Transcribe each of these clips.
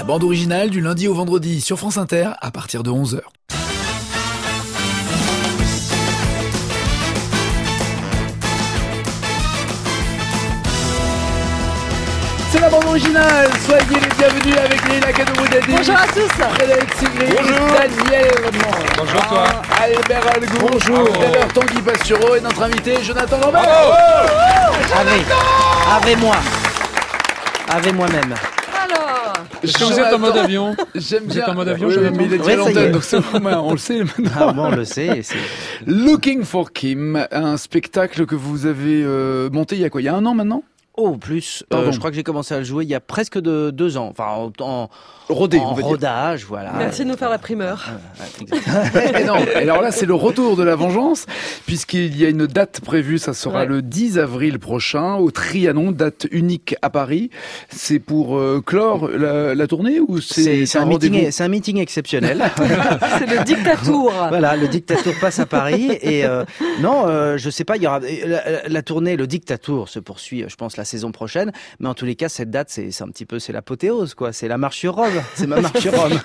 bande originale du lundi au vendredi sur France Inter à partir de 11h. C'est la bande originale. Soyez les bienvenus avec Léla Kadoumoudadi. Bonjour à tous. Frédéric Sigrid. Bonjour. Daniel Redmond. Bonjour toi. Albert Algou. Bonjour. Tout Tanguy Pastureau et notre invité Jonathan Lambert. Avec moi-même. Alors, Est-ce que vous êtes en mode avion? J'aime Vous bien. êtes en mode avion, Oui, Jonathan? mais il est déjà Ouais, ça y est. l'antenne, donc c'est on le sait maintenant. Ah bon, on le sait. Looking for Kim, un spectacle que vous avez monté il y a quoi? Il y a un an maintenant? Oh, plus. Pardon. Je crois que j'ai commencé à le jouer il y a presque 2 ans. Enfin, en rodage, voilà. merci de nous faire la primeur. Et non, et alors là, c'est le retour de la vengeance, puisqu'il y a une date prévue, ça sera le 10 avril prochain, au Trianon, date unique à Paris. C'est pour clore la tournée ou c'est C'est un meeting, c'est un meeting exceptionnel. C'est le dictatour. Voilà, le Dictatour passe à Paris et je sais pas, il y aura la tournée, le Dictatour se poursuit, je pense la saison prochaine, mais en tous les cas cette date c'est un petit peu c'est l'apothéose quoi, c'est la marche sur Rome, c'est ma marche sur Rome.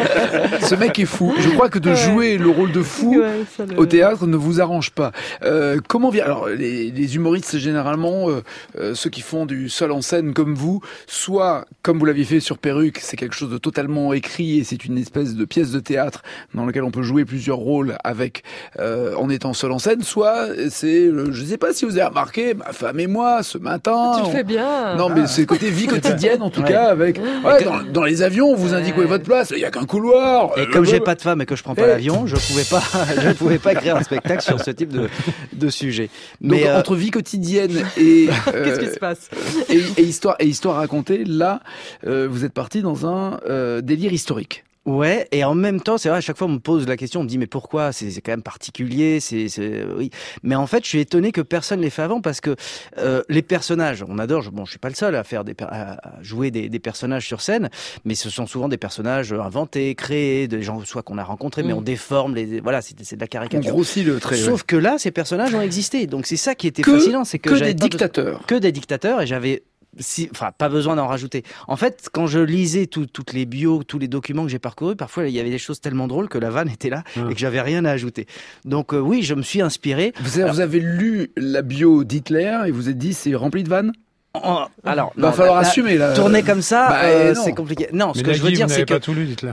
Ce mec est fou. Je crois que de jouer le rôle de fou au théâtre ne vous arrange pas. Comment vient alors les humoristes généralement ceux qui font du seul en scène comme vous, soit comme vous l'aviez fait sur Perruque, c'est quelque chose de totalement écrit et c'est une espèce de pièce de théâtre dans laquelle on peut jouer plusieurs rôles avec en étant seul en scène, soit c'est je sais pas si vous avez remarqué, ma femme et moi ce matin. Tu le fais bien. Non, mais c'est le côté vie quotidienne en tout cas avec dans les avions on vous indique où est votre place, il y a qu'un couloir. Et comme j'ai pas de femme et que je prends pas l'avion, je pouvais pas écrire un spectacle sur ce type de sujet. Mais donc, entre vie quotidienne et Qu'est-ce qui se passe et histoire racontée, là vous êtes parti dans un délire historique. Ouais, et en même temps, c'est vrai, à chaque fois on me pose la question, on me dit mais pourquoi? C'est quand même particulier, oui. Mais en fait, je suis étonné que personne l'ait fait avant parce que les personnages, on adore. Je suis pas le seul à faire à jouer des personnages sur scène, mais ce sont souvent des personnages inventés, créés, des gens soit qu'on a rencontrés, mais on déforme voilà, c'est de la caricature. On grossit le trait. Sauf que là, ces personnages ont existé, donc c'est ça qui était fascinant, c'est que des dictateurs, que des dictateurs, et j'avais pas besoin d'en rajouter. En fait, quand je lisais toutes les bios, tous les documents que j'ai parcourus, parfois il y avait des choses tellement drôles que la vanne était là et que j'avais rien à ajouter. Donc oui, je me suis inspiré. Vous avez lu la bio d'Hitler et vous êtes dit c'est rempli de vannes? Alors, va falloir assumer là. Tourner comme ça, c'est compliqué. Non, ce que je veux dire, c'est que pas tout lu, dites-le.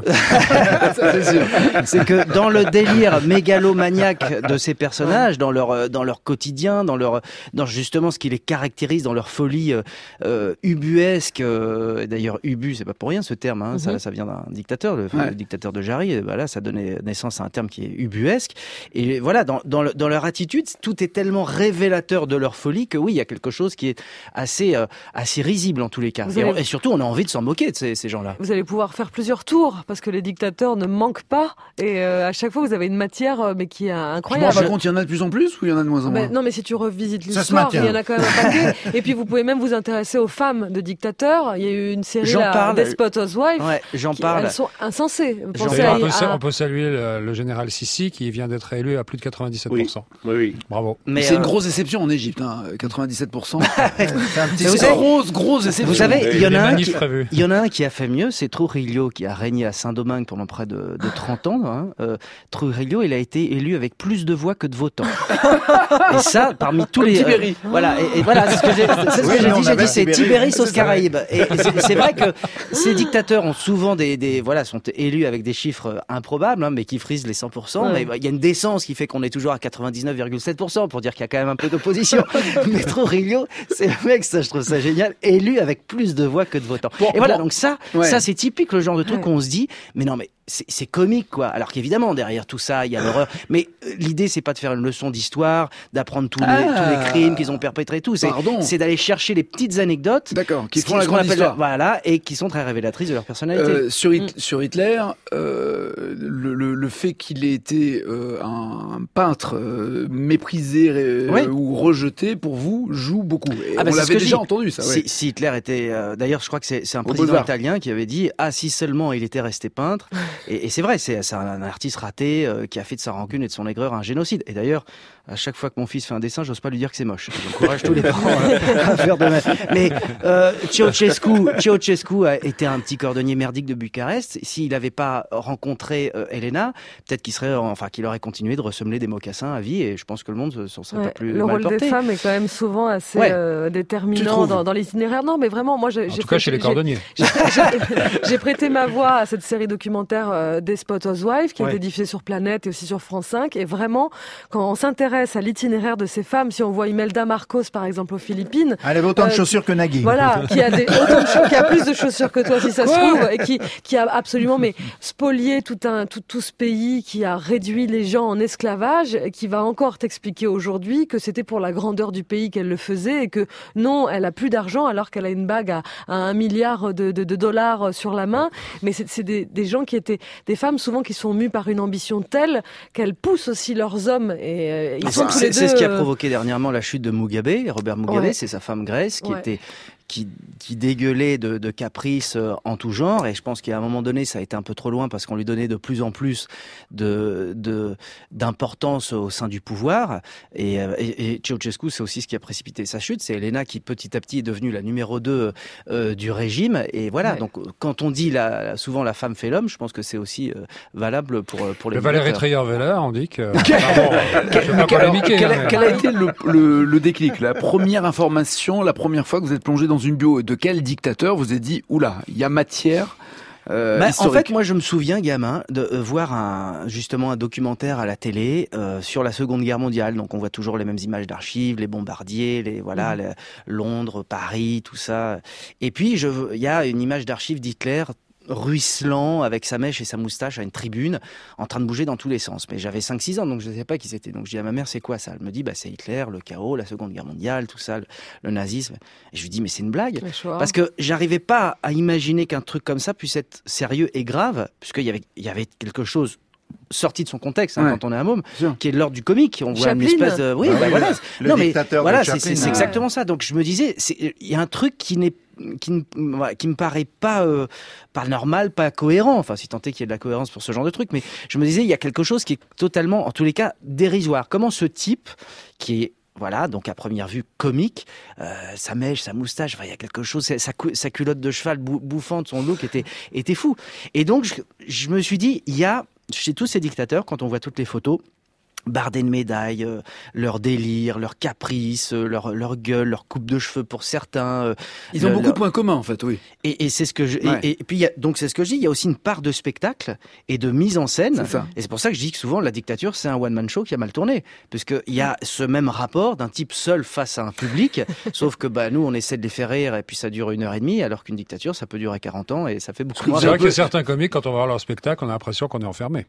c'est que dans le délire mégalomaniaque de ces personnages, dans leur quotidien, dans justement ce qui les caractérise, dans leur folie ubuesque. D'ailleurs, ubu, c'est pas pour rien ce terme. Hein, ça vient d'un dictateur, le dictateur de Jarry. Et voilà, ça donnait naissance à un terme qui est ubuesque. Et voilà, dans leur attitude, tout est tellement révélateur de leur folie que oui, il y a quelque chose qui est assez risible en tous les cas. Et surtout, on a envie de s'en moquer de ces gens-là. Vous allez pouvoir faire plusieurs tours parce que les dictateurs ne manquent pas et à chaque fois vous avez une matière mais qui est incroyable. Je me rends pas compte, il y en a de plus en plus ou il y en a de moins en moins? Non, mais si tu revisites l'histoire, il y en a quand même un paquet. Et puis vous pouvez même vous intéresser aux femmes de dictateurs. Il y a eu une série Desperate Housewives. Ouais, j'en parle. Elles sont insensées. On peut saluer le général Sissi qui vient d'être élu à plus de 97%. Oui. Bravo. Mais c'est une grosse déception en Égypte, 97%. C'est grosse déception. Vous savez, il y en a un qui a fait mieux, c'est Trujillo qui a régné à Saint-Domingue pendant près de 30 ans. Trujillo, il a été élu avec plus de voix que de votants. Et ça, parmi tous les... Tibéri. Voilà, et voilà, c'est ce que j'ai dit. J'ai dit, c'est Tibéri sauce Caraïbes. Et c'est vrai que ces dictateurs ont souvent sont élus avec des chiffres improbables, mais qui frisent les 100%. Mais il y a une décence qui fait qu'on est toujours à 99,7% pour dire qu'il y a quand même un peu d'opposition. Mais Trujillo, c'est le mec, ça, je trouve ça génial, élu avec plus de voix que de votants. Et voilà, donc ça c'est typique le genre de truc où on se dit, mais non, mais c'est comique, quoi. Alors qu'évidemment, derrière tout ça, il y a l'horreur. Mais l'idée, c'est pas de faire une leçon d'histoire, d'apprendre tous les crimes qu'ils ont perpétrés, tout. C'est d'aller chercher les petites anecdotes. D'accord, qui font la grande histoire. Voilà, et qui sont très révélatrices de leur personnalité. Sur Hitler, le fait qu'il ait été un peintre méprisé ou rejeté, pour vous, joue beaucoup. Et on l'avait déjà entendu, ça. Si Hitler était... d'ailleurs, je crois que c'est un président italien qui avait dit « Ah, si seulement il était resté peintre ». Et c'est vrai, c'est un artiste raté qui a fait de sa rancune et de son aigreur un génocide. Et d'ailleurs, à chaque fois que mon fils fait un dessin, j'ose pas lui dire que c'est moche. J'encourage tous les parents à faire de même. Mais Ceausescu a été un petit cordonnier merdique de Bucarest. S'il n'avait pas rencontré Elena, peut-être qu'il aurait continué de ressemeler des mocassins à vie, et je pense que le monde s'en serait pas plus mal porté. Le rôle des femmes est quand même souvent assez déterminant dans l'itinéraire. Non, mais vraiment, moi, en tout cas chez les cordonniers. J'ai prêté ma voix à cette série documentaire Desperate Housewives qui a été diffusée sur Planète et aussi sur France 5. Et vraiment, quand on s'intéresse à l'itinéraire de ces femmes, si on voit Imelda Marcos, par exemple, aux Philippines. Elle avait autant de chaussures que Nagui. Voilà, qui a qui a plus de chaussures que toi, si ça se trouve, et qui a absolument, spolié tout ce pays, qui a réduit les gens en esclavage, qui va encore t'expliquer aujourd'hui que c'était pour la grandeur du pays qu'elle le faisait, et que non, elle a plus d'argent alors qu'elle a une bague à 1 milliard de dollars sur la main. Mais c'est des gens qui étaient des femmes souvent qui sont mues par une ambition telle qu'elles poussent aussi leurs hommes, et ils sont tous les deux. C'est ce qui a provoqué dernièrement la chute de Mugabe. Robert Mugabe, c'est sa femme Grace qui dégueulait de caprices en tout genre, et je pense qu'à un moment donné ça a été un peu trop loin parce qu'on lui donnait de plus en plus d'importance au sein du pouvoir, et Ceausescu, c'est aussi ce qui a précipité sa chute. C'est Elena qui petit à petit est devenue la numéro 2 du régime, et voilà. Donc quand on dit souvent la femme fait l'homme, je pense que c'est aussi valable pour les Valérie Trierweiler, on dit que quel a été le déclic, la première information, la première fois que vous êtes plongé dans une bio, de quel dictateur vous avez dit oula, il y a matière en fait, moi, je me souviens, gamin, de voir justement un documentaire à la télé sur la Seconde Guerre mondiale. Donc, on voit toujours les mêmes images d'archives, les bombardiers, Londres, Paris, tout ça. Et puis, il y a une image d'archives d'Hitler ruisselant avec sa mèche et sa moustache à une tribune, en train de bouger dans tous les sens. Mais j'avais 5-6 ans, donc je ne savais pas qui c'était. Donc je dis à ma mère, c'est quoi ça? Elle me dit, c'est Hitler, le chaos, la Seconde Guerre mondiale, tout ça, le nazisme. Et je lui dis, mais c'est une blague. Parce que j'arrivais pas à imaginer qu'un truc comme ça puisse être sérieux et grave, puisqu'il y avait quelque chose sorti de son contexte, quand on est un môme, qui est de l'ordre du comique. On voit une espèce de... Oui, voilà. Le dictateur voilà, de Chaplin, c'est exactement ça. Donc je me disais, il y a un truc qui me paraît pas normal, pas cohérent, enfin si tant est qu'il y ait de la cohérence pour ce genre de truc, mais je me disais, il y a quelque chose qui est totalement, en tous les cas, dérisoire. Comment ce type, qui est donc à première vue comique, sa mèche, sa moustache, il y a quelque chose, sa culotte de cheval bouffante, son look était fou. Et donc je me suis dit, il y a chez tous ces dictateurs, quand on voit toutes les photos, bardés de médailles, leur délire, leur caprice, leur gueule, leur coupe de cheveux pour certains. Ils ont beaucoup de points communs en fait, oui. Et c'est ce que et puis donc c'est ce que je dis. Il y a aussi une part de spectacle et de mise en scène. C'est ça. Et c'est pour ça que je dis que souvent la dictature c'est un one man show qui a mal tourné, puisque il y a ce même rapport d'un type seul face à un public. Sauf que nous on essaie de les faire rire et puis ça dure 1h30, alors qu'une dictature ça peut durer 40 ans et ça fait beaucoup moins. C'est vrai qu'il y a certains comiques, quand on va voir leur spectacle, on a l'impression qu'on est enfermé.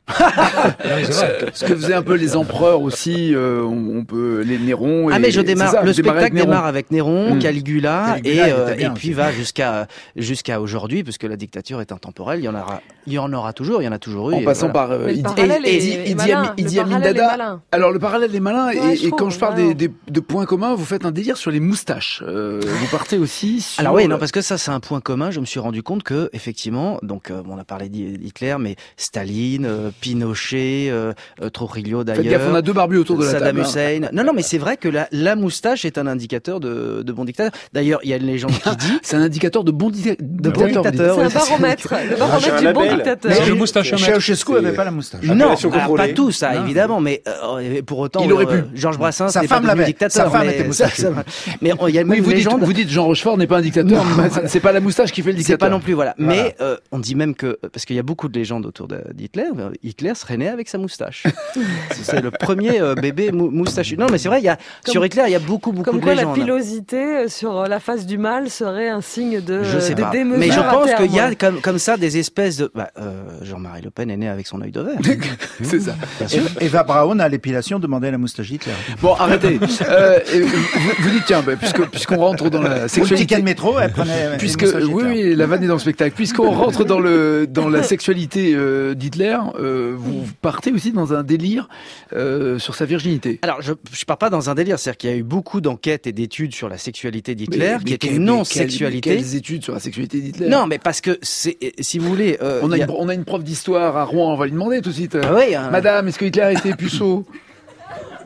Ce que faisaient un peu les empereurs aussi, on peut les Néron. Mais je démarre. Le spectacle démarre avec Néron, Caligula, et puis va jusqu'à aujourd'hui, puisque la dictature est intemporelle. Il y en aura toujours, il y en a toujours eu. En passant par Idi Amin Dada. Alors le parallèle est malin, et quand je parle de points communs, vous faites un délire sur les moustaches. Vous partez aussi sur... Alors oui, non, parce que ça c'est un point commun. Je me suis rendu compte que effectivement, donc on a parlé d'Hitler, mais Staline, Pinochet, Trujillo d'ailleurs. Faites gaffe, on a 2 barbus autour de la Saddam table. Hussein. Non, mais c'est vrai que la moustache est un indicateur de bon dictateur. D'ailleurs, il y a une légende qui dit... C'est un indicateur de bon dictateur. C'est un baromètre. Le baromètre du bon dictateur. C'est le moustachomètre. Ceausescu n'avait pas la moustache. Non, pas tout ça, évidemment, mais pour autant, il aurait pu. Georges Brassens sa n'est femme pas devenu dictateur. Sa femme était moustache. Mais il y a même une légende... Vous dites Jean Rochefort n'est pas un dictateur, c'est pas la moustache qui fait le dictateur. C'est pas non plus, voilà. Mais on dit même que, parce qu'il y a beaucoup de légendes autour d'Hitler, Hitler serait né avec sa moustache. C'est le premier bébé moustachu. Non, mais c'est vrai, sur Hitler, il y a beaucoup de légendes. Comme quoi la pilosité sur la face du mal serait un signe de je sais pas. démesure. Mais je pense qu'il y a comme ça des espèces de... Jean-Marie Le Pen est né avec son œil de verre. C'est ça. Eva Braun à l'épilation demandait la moustache d'Hitler. Bon, arrêtez. Vous dites, tiens, puisqu'on rentre dans la sexualité... Au ticket de métro, elle prenait oui, la vanne est dans le spectacle. Puisqu'on rentre dans la sexualité d'Hitler, vous partez aussi dans un délire sur sa virginité. Alors, je pars pas dans un délire, c'est-à-dire qu'il y a eu beaucoup d'enquêtes et d'études sur la sexualité d'Hitler, qui était une non-sexualité. Quelles études sur la sexualité d'Hitler? Non, mais parce que si vous voulez, on a une prof d'histoire à Rouen, on va lui demander tout de suite. Oui, Madame, est-ce que Hitler était puceau?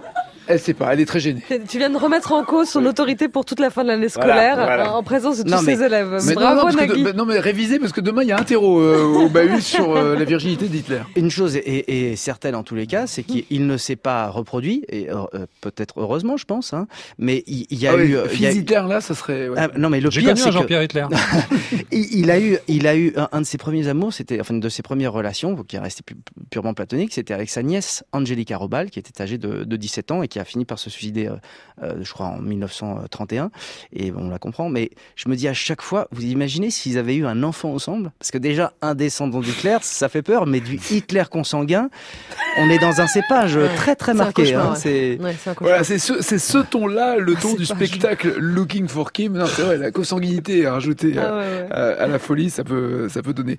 Elle sait pas, elle est très gênée. Tu viens de remettre en cause son autorité pour toute la fin de l'année scolaire en présence de tous ses élèves. Mais bravo Nagui. Non mais révisez parce que demain il y a un terreau au bahut sur la virginité d'Hitler. Une chose est certaine en tous les cas, c'est qu'il ne s'est pas reproduit, et peut-être heureusement je pense, hein, mais il y a eu... Fils Hitler là, ça serait... Ouais. non mais le J'ai pire connu c'est un Jean-Pierre Hitler. il a eu un de ses premiers amours, c'était enfin une de ses premières relations, qui est restée purement platonique, c'était avec sa nièce Angelica Robal, qui était âgée de 17 ans et qui a fini par se suicider, je crois, en 1931. Et on la comprend. Mais je me dis à chaque fois, vous imaginez s'ils avaient eu un enfant ensemble? Parce que déjà, un descendant d'Hitler, ça fait peur, mais du Hitler consanguin, on est dans un cépage très très marqué. Voilà, c'est ce ton-là, le ton du spectacle Looking for Kim. Non, c'est vrai, la consanguinité rajoutée à la folie, ça peut donner.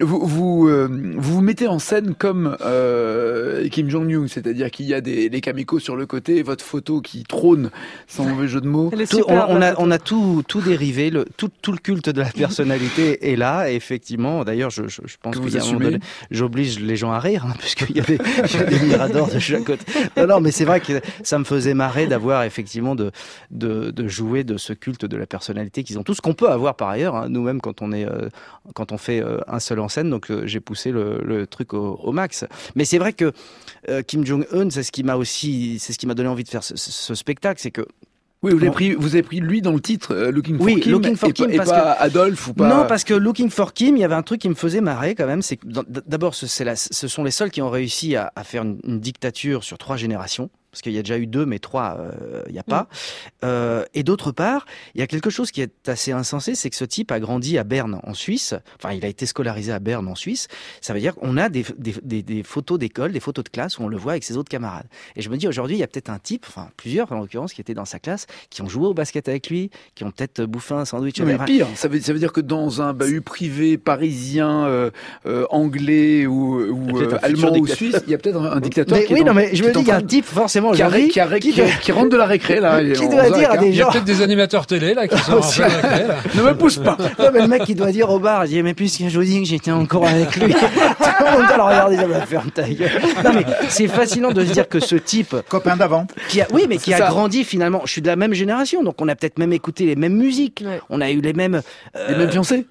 Vous mettez en scène comme Kim Jong-un, c'est-à-dire qu'il y a les kamikos sur le côté, votre photo qui trône, sans mauvais jeu de mots. On a tout dérivé, tout le culte de la personnalité est là, et effectivement, d'ailleurs, je pense qu'il y a un moment donné, j'oblige les gens à rire, hein, puisqu'il y a des miradors de chaque côté. Non, mais c'est vrai que ça me faisait marrer d'avoir effectivement de jouer de ce culte de la personnalité qu'ils ont tous, qu'on peut avoir par ailleurs, hein, nous-mêmes quand on fait un seul en scène, donc j'ai poussé le truc au max. Mais c'est vrai que Kim Jong-un, c'est ce qui m'a donné envie de faire ce spectacle, c'est que oui, vous avez pris lui dans le titre Looking for Kim, et pas Adolphe ou pas. Non, parce que Looking for Kim, il y avait un truc qui me faisait marrer quand même, c'est que d'abord ce sont les seuls qui ont réussi à faire une dictature sur 3 générations. Parce qu'il y a déjà eu 2, mais 3, il n'y a pas. Et d'autre part, il y a quelque chose qui est assez insensé, c'est que ce type a grandi à Berne, en Suisse. Enfin, il a été scolarisé à Berne, en Suisse. Ça veut dire qu'on a des photos d'école, des photos de classe où on le voit avec ses autres camarades. Et je me dis, aujourd'hui, il y a peut-être un type, enfin plusieurs en l'occurrence, qui étaient dans sa classe, qui ont joué au basket avec lui, qui ont peut-être bouffé un sandwich. Mais pire, ça veut dire que dans un bahut privé parisien, anglais ou allemand ou suisse, il y a peut-être un dictateur qui est mais je me dis, il y a un type forcément qui rentre de la récré là. Qui doit dire à des gens. Il y a peut-être des animateurs télé là qui sont en plein récré. Ne me pousse pas. Non, mais le mec qui doit dire au bar, il dit mais puisque je vous dis que j'étais encore avec lui, tout le monde doit le regarder, ça va faire ta gueule. Non mais c'est fascinant de se dire que ce type copain d'avant, qui a grandi finalement. Je suis de la même génération, donc on a peut-être même écouté les mêmes musiques. Ouais. On a eu les mêmes fiancés.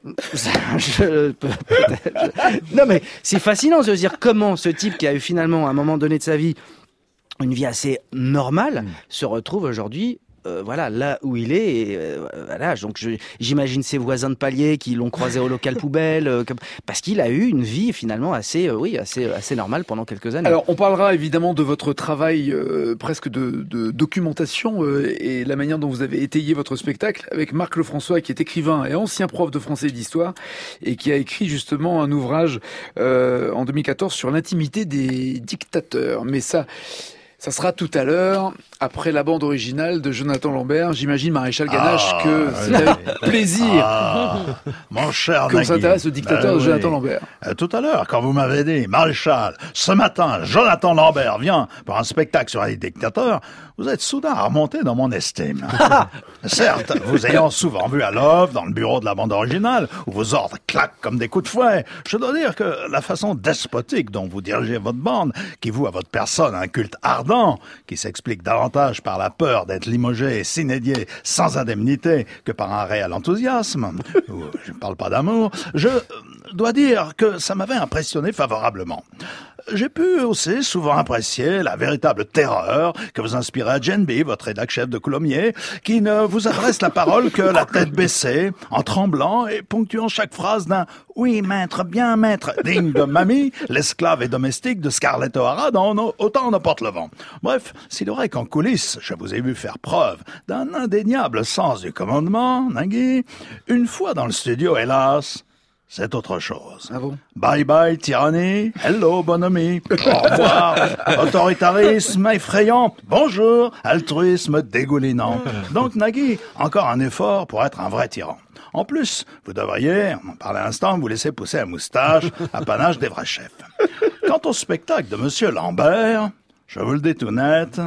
Non mais c'est fascinant de se dire comment ce type qui a eu finalement à un moment donné de sa vie une vie assez normale se retrouve aujourd'hui là où il est, et voilà. Donc j'imagine ses voisins de palier qui l'ont croisé au local poubelle, parce qu'il a eu une vie finalement assez normale pendant quelques années. Alors on parlera évidemment de votre travail presque de documentation et la manière dont vous avez étayé votre spectacle avec Marc Lefrançois, qui est écrivain et ancien prof de français et d'histoire, et qui a écrit justement un ouvrage en 2014 sur l'intimité des dictateurs. Mais ça sera tout à l'heure, après la bande originale de Jonathan Lambert. J'imagine, Maréchal Ganache, que c'est avec plaisir mon cher qu'on s'intéresse au dictateur de Jonathan Lambert. Tout à l'heure, quand vous m'avez dit, Maréchal, ce matin, Jonathan Lambert vient pour un spectacle sur les dictateurs, vous êtes soudain remonté dans mon estime. Certes, vous ayant souvent vu à l'œuvre dans le bureau de la bande originale, où vos ordres claquent comme des coups de fouet, je dois dire que la façon despotique dont vous dirigez votre bande, qui voue à votre personne un culte ardent, qui s'explique davantage par la peur d'être limogé et sinédié sans indemnité que par un réel enthousiasme, je ne parle pas d'amour, je dois dire que ça m'avait impressionné favorablement. J'ai pu aussi souvent apprécier la véritable terreur que vous inspirez à Genby, votre rédac chef de Coulommiers, qui ne vous adresse la parole que la tête baissée, en tremblant et ponctuant chaque phrase d'un « oui, maître, bien maître », digne de Mamie, l'esclave et domestique de Scarlett O'Hara dans Autant n'importe le vent. Bref, s'il est vrai qu'en coulisses, je vous ai vu faire preuve d'un indéniable sens du commandement, Nagui, une fois dans le studio, hélas, c'est autre chose. Ah bon? Bye bye, tyrannie. Hello, bonhomie. Au revoir. Autoritarisme effrayant. Bonjour. Altruisme dégoulinant. Donc, Nagui, encore un effort pour être un vrai tyran. En plus, vous devriez, on en parlait à l'instant, vous laisser pousser la moustache, apanage des vrais chefs. Quant au spectacle de Monsieur Lambert, je vous le dis tout net,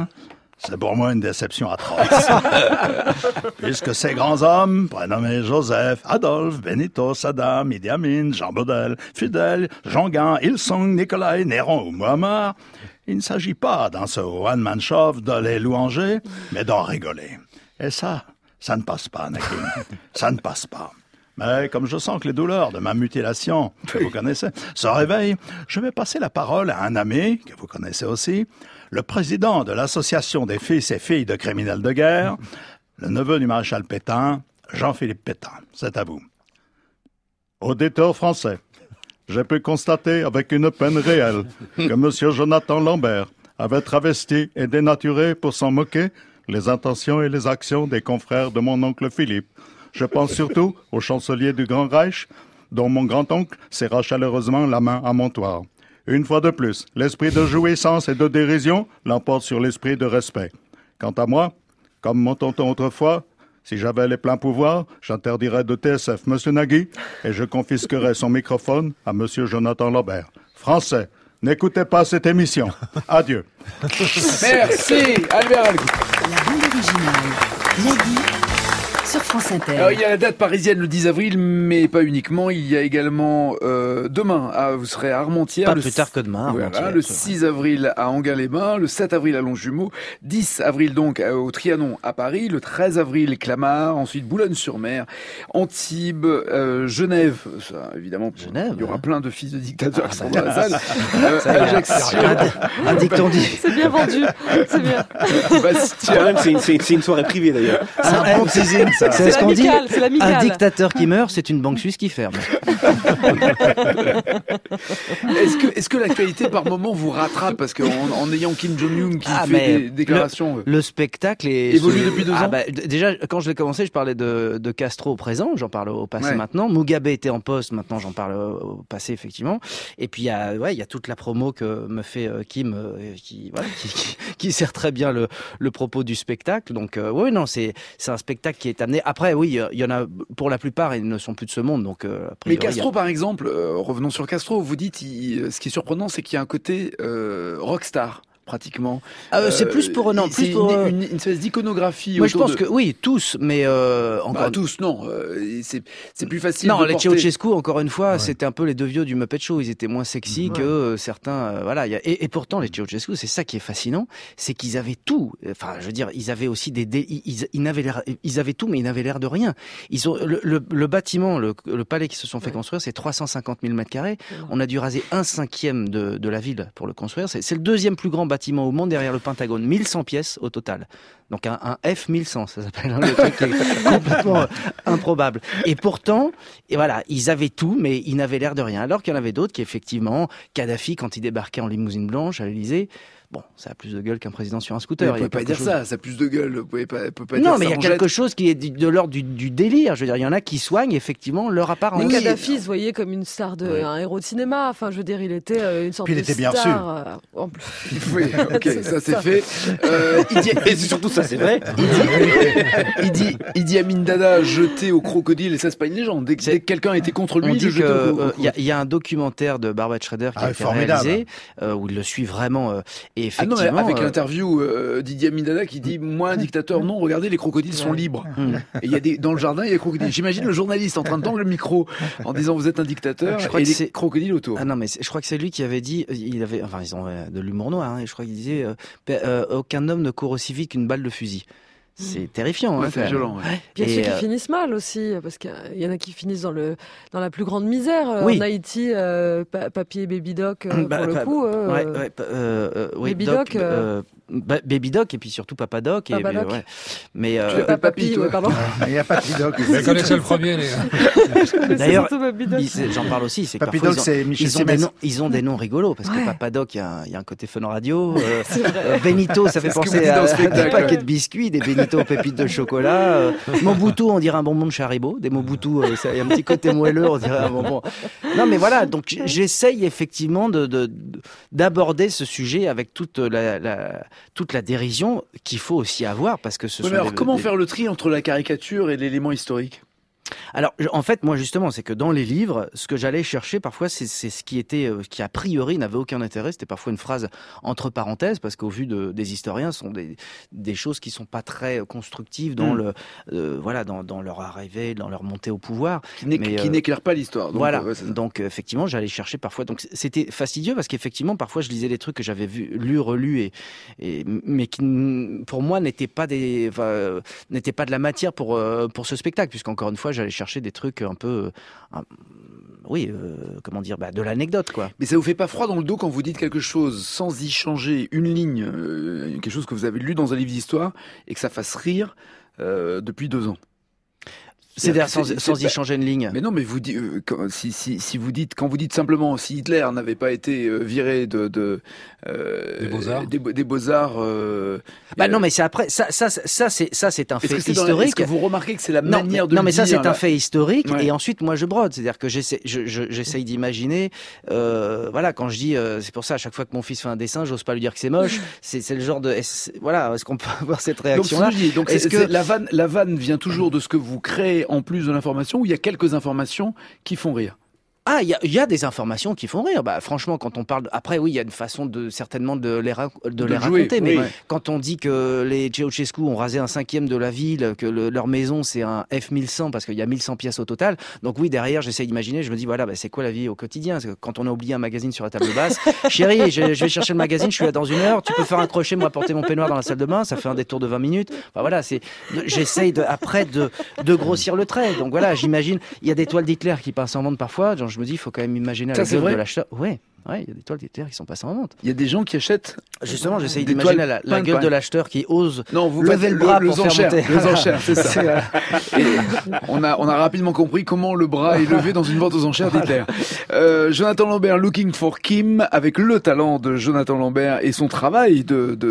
C'est pour moi une déception atroce. Puisque ces grands hommes, prénommés Joseph, Adolphe, Benito, Saddam, Idi Amin, Jean Baudel, Fidel, Jean-Gin, Il-sung, Nicolas, Néron ou Muammar, il ne s'agit pas dans ce one-man show de les louanger, mais d'en rigoler. Et ça ne passe pas, Nakim. Ça ne passe pas. Mais comme je sens que les douleurs de ma mutilation, que vous connaissez, se réveillent, je vais passer la parole à un ami, que vous connaissez aussi, le président de l'association des fils et filles de criminels de guerre, le neveu du maréchal Pétain, Jean-Philippe Pétain. C'est à vous. Auditeur français, j'ai pu constater avec une peine réelle que M. Jonathan Lambert avait travesti et dénaturé pour s'en moquer les intentions et les actions des confrères de mon oncle Philippe. Je pense surtout au chancelier du Grand Reich, dont mon grand-oncle serra chaleureusement la main à Montoire. Une fois de plus, l'esprit de jouissance et de dérision l'emporte sur l'esprit de respect. Quant à moi, comme mon tonton autrefois, si j'avais les pleins pouvoirs, j'interdirais de TSF M. Nagui et je confisquerais son microphone à M. Jonathan Lambert. Français, n'écoutez pas cette émission. Adieu. Merci, Albert Algou. La bande originale, Nagui, sur France Inter. Alors, il y a la date parisienne le 10 avril, mais pas uniquement. Il y a également demain, vous serez à Armentières. Pas plus tard que demain, Voilà, le 6 avril à Anguin-les-Bains, le 7 avril à Longjumeau, 10 avril donc au Trianon à Paris, le 13 avril Clamart, ensuite Boulogne-sur-Mer, Antibes, Genève, ça, évidemment, Genève, il y aura hein. plein de fils de dictateurs qui seront dans la salle. Ajaccio. Un dicton dit. C'est bien vendu, c'est bien. Bastia. C'est une soirée privée d'ailleurs. C'est ce qu'on dit. C'est l'amical. Un dictateur qui meurt, c'est une banque suisse qui ferme. Est-ce que l'actualité par moment vous rattrape parce qu'en ayant Kim Jong-un qui fait des déclarations le spectacle évolue depuis 2 ans. Déjà quand je l'ai commencé, je parlais de Castro au présent, j'en parle au passé maintenant. Mugabe était en poste, maintenant j'en parle au passé effectivement. Et puis il y a toute la promo que me fait Kim qui sert très bien le propos du spectacle. Donc c'est un spectacle qui est amené. Après il y en a pour la plupart ils ne sont plus de ce monde donc. Mais Castro par exemple, revenons sur Castro, vous dites ce qui est surprenant c'est qu'il y a un côté rockstar. Pratiquement. C'est plus pour une espèce d'iconographie. Moi je pense que oui tous, mais encore tous non. C'est plus facile. Non, de les porter... Ceausescu encore une fois, c'était un peu les deux vieux du Muppet Show. Ils étaient moins sexy que certains. Voilà. Et pourtant les Ceausescu, c'est ça qui est fascinant, c'est qu'ils avaient tout. Enfin, je veux dire, ils avaient aussi ils avaient tout, mais ils n'avaient l'air de rien. Ils ont le bâtiment, le palais qu'ils se sont fait construire, c'est 350 000 mètres carrés. On a dû raser 1/5 de la ville pour le construire. C'est le deuxième plus grand bâtiment au monde derrière le Pentagone, 1100 pièces au total. Donc un F1100, ça s'appelle, le truc qui est complètement improbable. Et pourtant, ils avaient tout, mais ils n'avaient l'air de rien. Alors qu'il y en avait d'autres qui, effectivement, Kadhafi, quand il débarquait en limousine blanche à l'Élysée, bon, ça a plus de gueule qu'un président sur un scooter. Vous pouvez pas dire ça a plus de gueule. Vous pouvez pas dire non, ça. mais il y a quelque chose qui est de l'ordre du délire. Je veux dire, il y en a qui soignent effectivement leur apparence. Mais Kadhafi se voyait comme une star un héros de cinéma. Enfin, je veux dire, il était une sorte de star. Puis il était bien sûr. En plus. Oui, ok, ça c'est fait. Et surtout ça, c'est vrai. Idi Amin Dada jeté au crocodile, et ça c'est pas une légende. Dès que quelqu'un était contre lui, on dit il y a un documentaire de Barbara Schroeder qui a été réalisé où il le suit vraiment. Et effectivement, avec l'interview d'Idi Amin Dada qui dit moi un dictateur non, regardez les crocodiles sont libres. Et il y a dans le jardin il y a des crocodiles. J'imagine le journaliste en train de tendre le micro en disant vous êtes un dictateur et les crocodiles autour. Ah non mais je crois que c'est lui qui avait dit ils ont de l'humour noir et je crois qu'il disait aucun homme ne court aussi vite qu'une balle de fusil. C'est terrifiant. C'est violent. Ouais. Puis il y a ceux qui finissent mal aussi, parce qu'il y en a qui finissent dans la plus grande misère. En Haïti, Papy et Baby Doc, pour le coup. Baby Doc. Baby Doc et puis surtout Papa Doc. Papa Doc. Mais Papy, pardon. Il y a Papy Doc. Vous connaissez le premier, les gars. D'ailleurs, j'en parle aussi. C'est Papy Doc, c'est Michel Simès. Ils ont des noms rigolos parce que Papa Doc, il y a un côté fun radio. Benito, ça fait penser à des paquets de biscuits, des Benito pépites de chocolat. Mobutu, on dirait un bonbon de Haribo. Des Mobutu, il y a un petit côté moelleux, on dirait un bonbon. Non, mais voilà. Donc j'essaye effectivement d'aborder ce sujet avec toute la dérision qu'il faut aussi avoir parce que ce sont comment faire le tri entre la caricature et l'élément historique? Alors, en fait, moi, justement, c'est que dans les livres, ce que j'allais chercher, parfois, c'est ce qui était, qui a priori n'avait aucun intérêt. C'était parfois une phrase entre parenthèses, parce qu'au vu des historiens, ce sont des choses qui sont pas très constructives dans dans leur arrivée, dans leur montée au pouvoir. Qui n'éclairent pas l'histoire. Donc, voilà. Donc, effectivement, j'allais chercher parfois. Donc, c'était fastidieux parce qu'effectivement, parfois, je lisais des trucs que j'avais lus, relus, mais qui, pour moi, n'étaient pas de la matière pour ce spectacle, puisqu'encore une fois, j'allais chercher des trucs un peu, de l'anecdote, quoi. Mais ça vous fait pas froid dans le dos quand vous dites quelque chose sans y changer une ligne, quelque chose que vous avez lu dans un livre d'histoire, et que ça fasse rire depuis 2 ans? C'est-à-dire sans y changer une ligne. Mais non, mais vous dites si vous dites simplement si Hitler n'avait pas été viré des Beaux-Arts, des Beaux-Arts. Non, mais c'est après ça c'est un fait historique. Est-ce que vous remarquez que c'est la manière de non, mais dire, ça c'est un fait historique, ouais. Et ensuite moi je brode, c'est-à-dire que j'essaye d'imaginer. Quand je dis, c'est pour ça à chaque fois que mon fils fait un dessin, j'ose pas lui dire que c'est moche. C'est le genre de est-ce qu'on peut avoir cette réaction-là? Donc la vanne vient toujours de ce que vous créez en plus de l'information, ou il y a quelques informations qui font rire? Ah, il y a des informations qui font rire. Bah, franchement, quand on parle, après, oui, il y a une façon certainement de les raconter. Mais quand on dit que les Ceausescu ont rasé 1/5 de la ville, que leur maison c'est un F1100 parce qu'il y a 1100 pièces au total. Donc oui, derrière, j'essaie d'imaginer. Je me dis c'est quoi la vie au quotidien? Parce que quand on a oublié un magazine sur la table basse, chérie, je vais chercher le magazine. Je suis là dans 1 heure. Tu peux faire un crochet, moi porter mon peignoir dans la salle de bain. Ça fait un détour de 20 minutes. J'essaye après de grossir le trait. Donc voilà, j'imagine. Il y a des toiles d'Hitler qui passent en vente parfois. Je me dis, il faut quand même imaginer la gueule de l'acheteur. Ouais, il y a des toiles d'Hitler qui sont passées en vente. Il y a des gens qui achètent. Justement, j'essaye d'imaginer la gueule de l'acheteur qui ose lever le bras pour faire monter. Les enchères, c'est ça. Et on a rapidement compris comment le bras est levé dans une vente aux enchères d'Hitler. Jonathan Lambert, Looking for Kim, avec le talent de Jonathan Lambert et son travail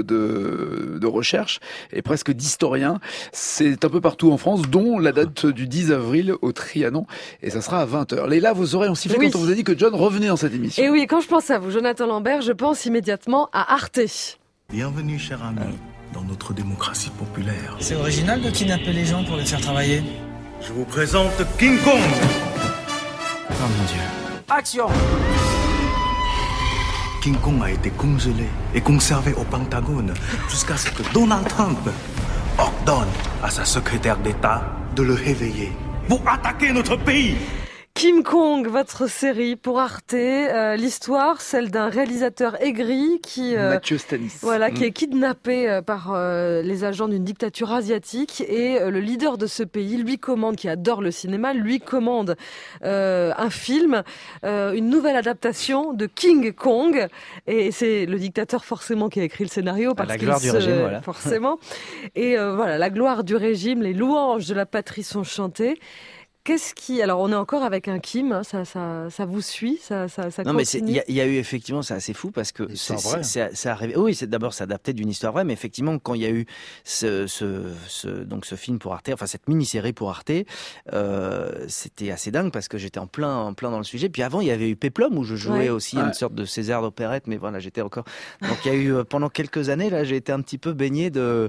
de recherche et presque d'historien. C'est un peu partout en France, dont la date du 10 avril au Trianon. Et ça sera à 20h. Léla, vos oreilles ont sifflé quand on vous a dit que John revenait dans cette émission. Et oui, quand je pense à vous, Jonathan Lambert, je pense immédiatement à Arte. Bienvenue, cher ami, dans notre démocratie populaire. C'est original de kidnapper les gens pour les faire travailler. Je vous présente King Kong. Oh mon Dieu. Action! King Kong a été congelé et conservé au Pentagone jusqu'à ce que Donald Trump ordonne à sa secrétaire d'État de le réveiller pour attaquer notre pays. King Kong, votre série pour Arte, l'histoire, celle d'un réalisateur aigri qui Mathieu Stanis. Qui est kidnappé par les agents d'une dictature asiatique, et le leader de ce pays lui commande, qui adore le cinéma, lui commande un film, une nouvelle adaptation de King Kong, et c'est le dictateur forcément qui a écrit le scénario parce la gloire du régime, voilà. Forcément. Et la gloire du régime, les louanges de la patrie sont chantées. Alors on est encore avec un Kim, hein, ça vous suit, ça non, mais continue. il y a eu effectivement, c'est assez fou parce que c'est arrivé. Oui, c'est d'abord c'est adapté d'une histoire vraie, mais effectivement quand il y a eu ce film pour Arte, enfin cette mini-série pour Arte, c'était assez dingue parce que j'étais en plein dans le sujet. Puis avant il y avait eu Péplum où je jouais aussi une sorte de César d'opérette, mais voilà j'étais encore. Donc il y a eu pendant quelques années là, j'ai été un petit peu baigné de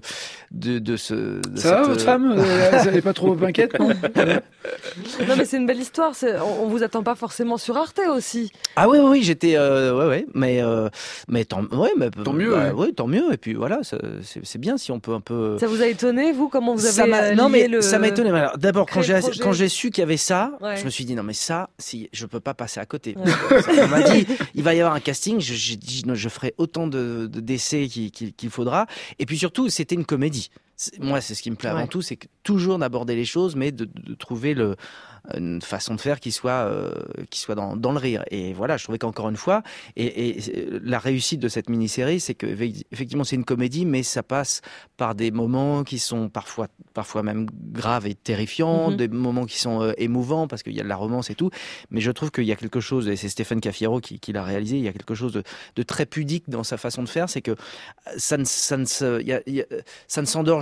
ça va votre femme, elle n'est pas trop inquiète, non? Non mais c'est une belle histoire, on vous attend pas forcément sur Arte aussi. Ah oui, j'étais mais tant mieux. Oui, tant mieux, et puis voilà, c'est bien si on peut un peu. Ça vous a étonné vous, comment vous avez ça m'a étonné. Alors, d'abord quand j'ai su qu'il y avait ça, je me suis dit non mais ça si je peux pas passer à côté. On m'a dit il va y avoir un casting, j'ai dit je ferai autant de d'essais qu'il faudra, et puis surtout c'était une comédie. Moi, c'est ce qui me plaît avant tout, c'est que toujours d'aborder les choses, mais de trouver une façon de faire qui soit dans le rire. Et voilà, je trouvais qu'encore une fois, et la réussite de cette mini-série, c'est que effectivement c'est une comédie, mais ça passe par des moments qui sont parfois même graves et terrifiants, des moments qui sont émouvants parce qu'il y a de la romance et tout. Mais je trouve qu'il y a quelque chose, et c'est Stéphane Cafiero qui l'a réalisé, il y a quelque chose de très pudique dans sa façon de faire, c'est que ça ne s'endort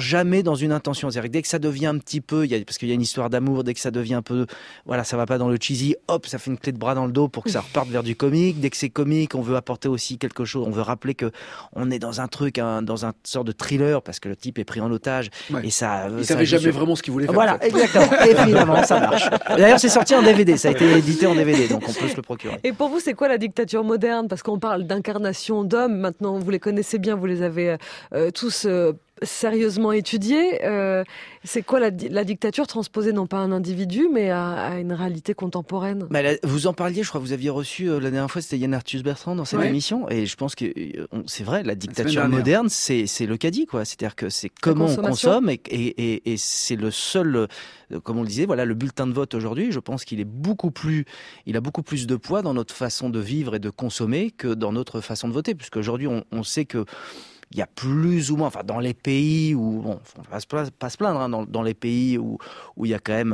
jamais dans une intention. C'est-à-dire que dès que ça devient un petit peu, parce qu'il y a une histoire d'amour, dès que ça devient un peu, voilà, ça va pas dans le cheesy, hop, ça fait une clé de bras dans le dos pour que ça reparte vers du comique. Dès que c'est comique, on veut apporter aussi quelque chose, on veut rappeler que on est dans un truc, dans un sort de thriller, parce que le type est pris en otage. Ouais. Et ça, il savait jamais vraiment ce qu'il voulait faire. Voilà, exactement. Et finalement, ça marche. D'ailleurs, c'est sorti en DVD, ça a été édité en DVD, donc on peut se le procurer. Et pour vous, c'est quoi la dictature moderne? Parce qu'on parle d'incarnation d'hommes, maintenant vous les connaissez bien, vous les avez tous sérieusement étudiés. C'est quoi la dictature transposée non pas à un individu, mais à une réalité contemporaine? Vous en parliez, je crois que vous aviez reçu la dernière fois, c'était Yann Arthus Bertrand dans cette émission, et je pense que c'est vrai, la dictature moderne, c'est le caddie, quoi. C'est-à-dire que c'est comment on consomme, et c'est le seul, comme on le disait, voilà, le bulletin de vote aujourd'hui, je pense qu'il a beaucoup plus de poids dans notre façon de vivre et de consommer que dans notre façon de voter, puisque aujourd'hui on sait que il y a plus ou moins, enfin dans les pays où, bon, on va pas se plaindre, hein, dans les pays où il y a quand même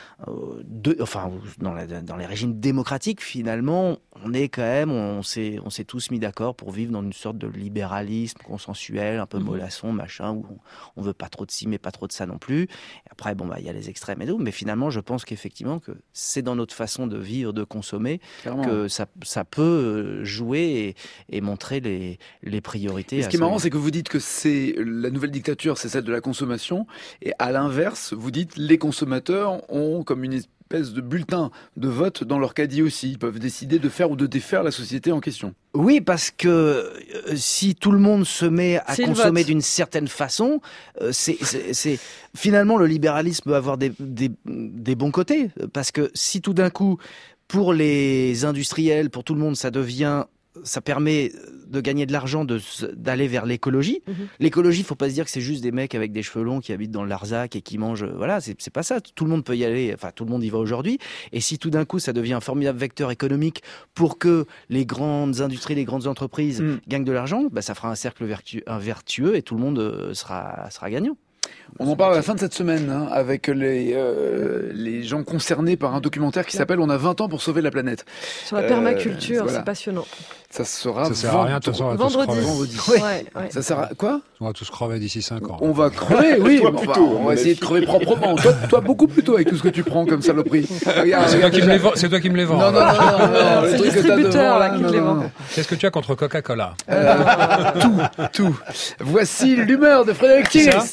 dans les régimes démocratiques, finalement, on est quand même, on s'est tous mis d'accord pour vivre dans une sorte de libéralisme consensuel, un peu mollasson, machin, où on veut pas trop de ci, mais pas trop de ça non plus. Et après, bon, il y a les extrêmes et tout, mais finalement, je pense qu'effectivement, que c'est dans notre façon de vivre, de consommer, clairement, que ça peut jouer et montrer les priorités. Et ce qui est marrant, c'est que vous dites que c'est la nouvelle dictature, c'est celle de la consommation, et à l'inverse, vous dites les consommateurs ont comme une espèce de bulletin de vote dans leur caddie aussi. Ils peuvent décider de faire ou de défaire la société en question. Oui, parce que si tout le monde se met à consommer d'une certaine façon, c'est finalement le libéralisme peut avoir des bons côtés, parce que si tout d'un coup, pour les industriels, pour tout le monde, ça permet de gagner de l'argent, d'aller vers l'écologie. L'écologie, faut pas se dire que c'est juste des mecs avec des cheveux longs qui habitent dans le Larzac et qui mangent. Voilà, c'est pas ça. Tout le monde peut y aller. Enfin, tout le monde y va aujourd'hui. Et si tout d'un coup, ça devient un formidable vecteur économique pour que les grandes industries, les grandes entreprises gagnent de l'argent, ça fera un cercle vertueux et tout le monde sera gagnant. On en parle à la fin de cette semaine avec les gens concernés par un documentaire qui s'appelle « On a 20 ans pour sauver la planète ». Sur la permaculture, c'est passionnant. Ça sert à rien, de toute façon, vendredi. Ça sert à quoi? On va tous crever d'ici 5 ans. On va crever, oui. On va essayer de crever proprement. Toi, beaucoup plus tôt avec tout ce que tu prends comme saloperie. C'est toi qui me les vends. Non, c'est le distributeur qui te les vend. Qu'est-ce que tu as contre Coca-Cola? Tout. Voici l'humeur de Frédéric Thierry.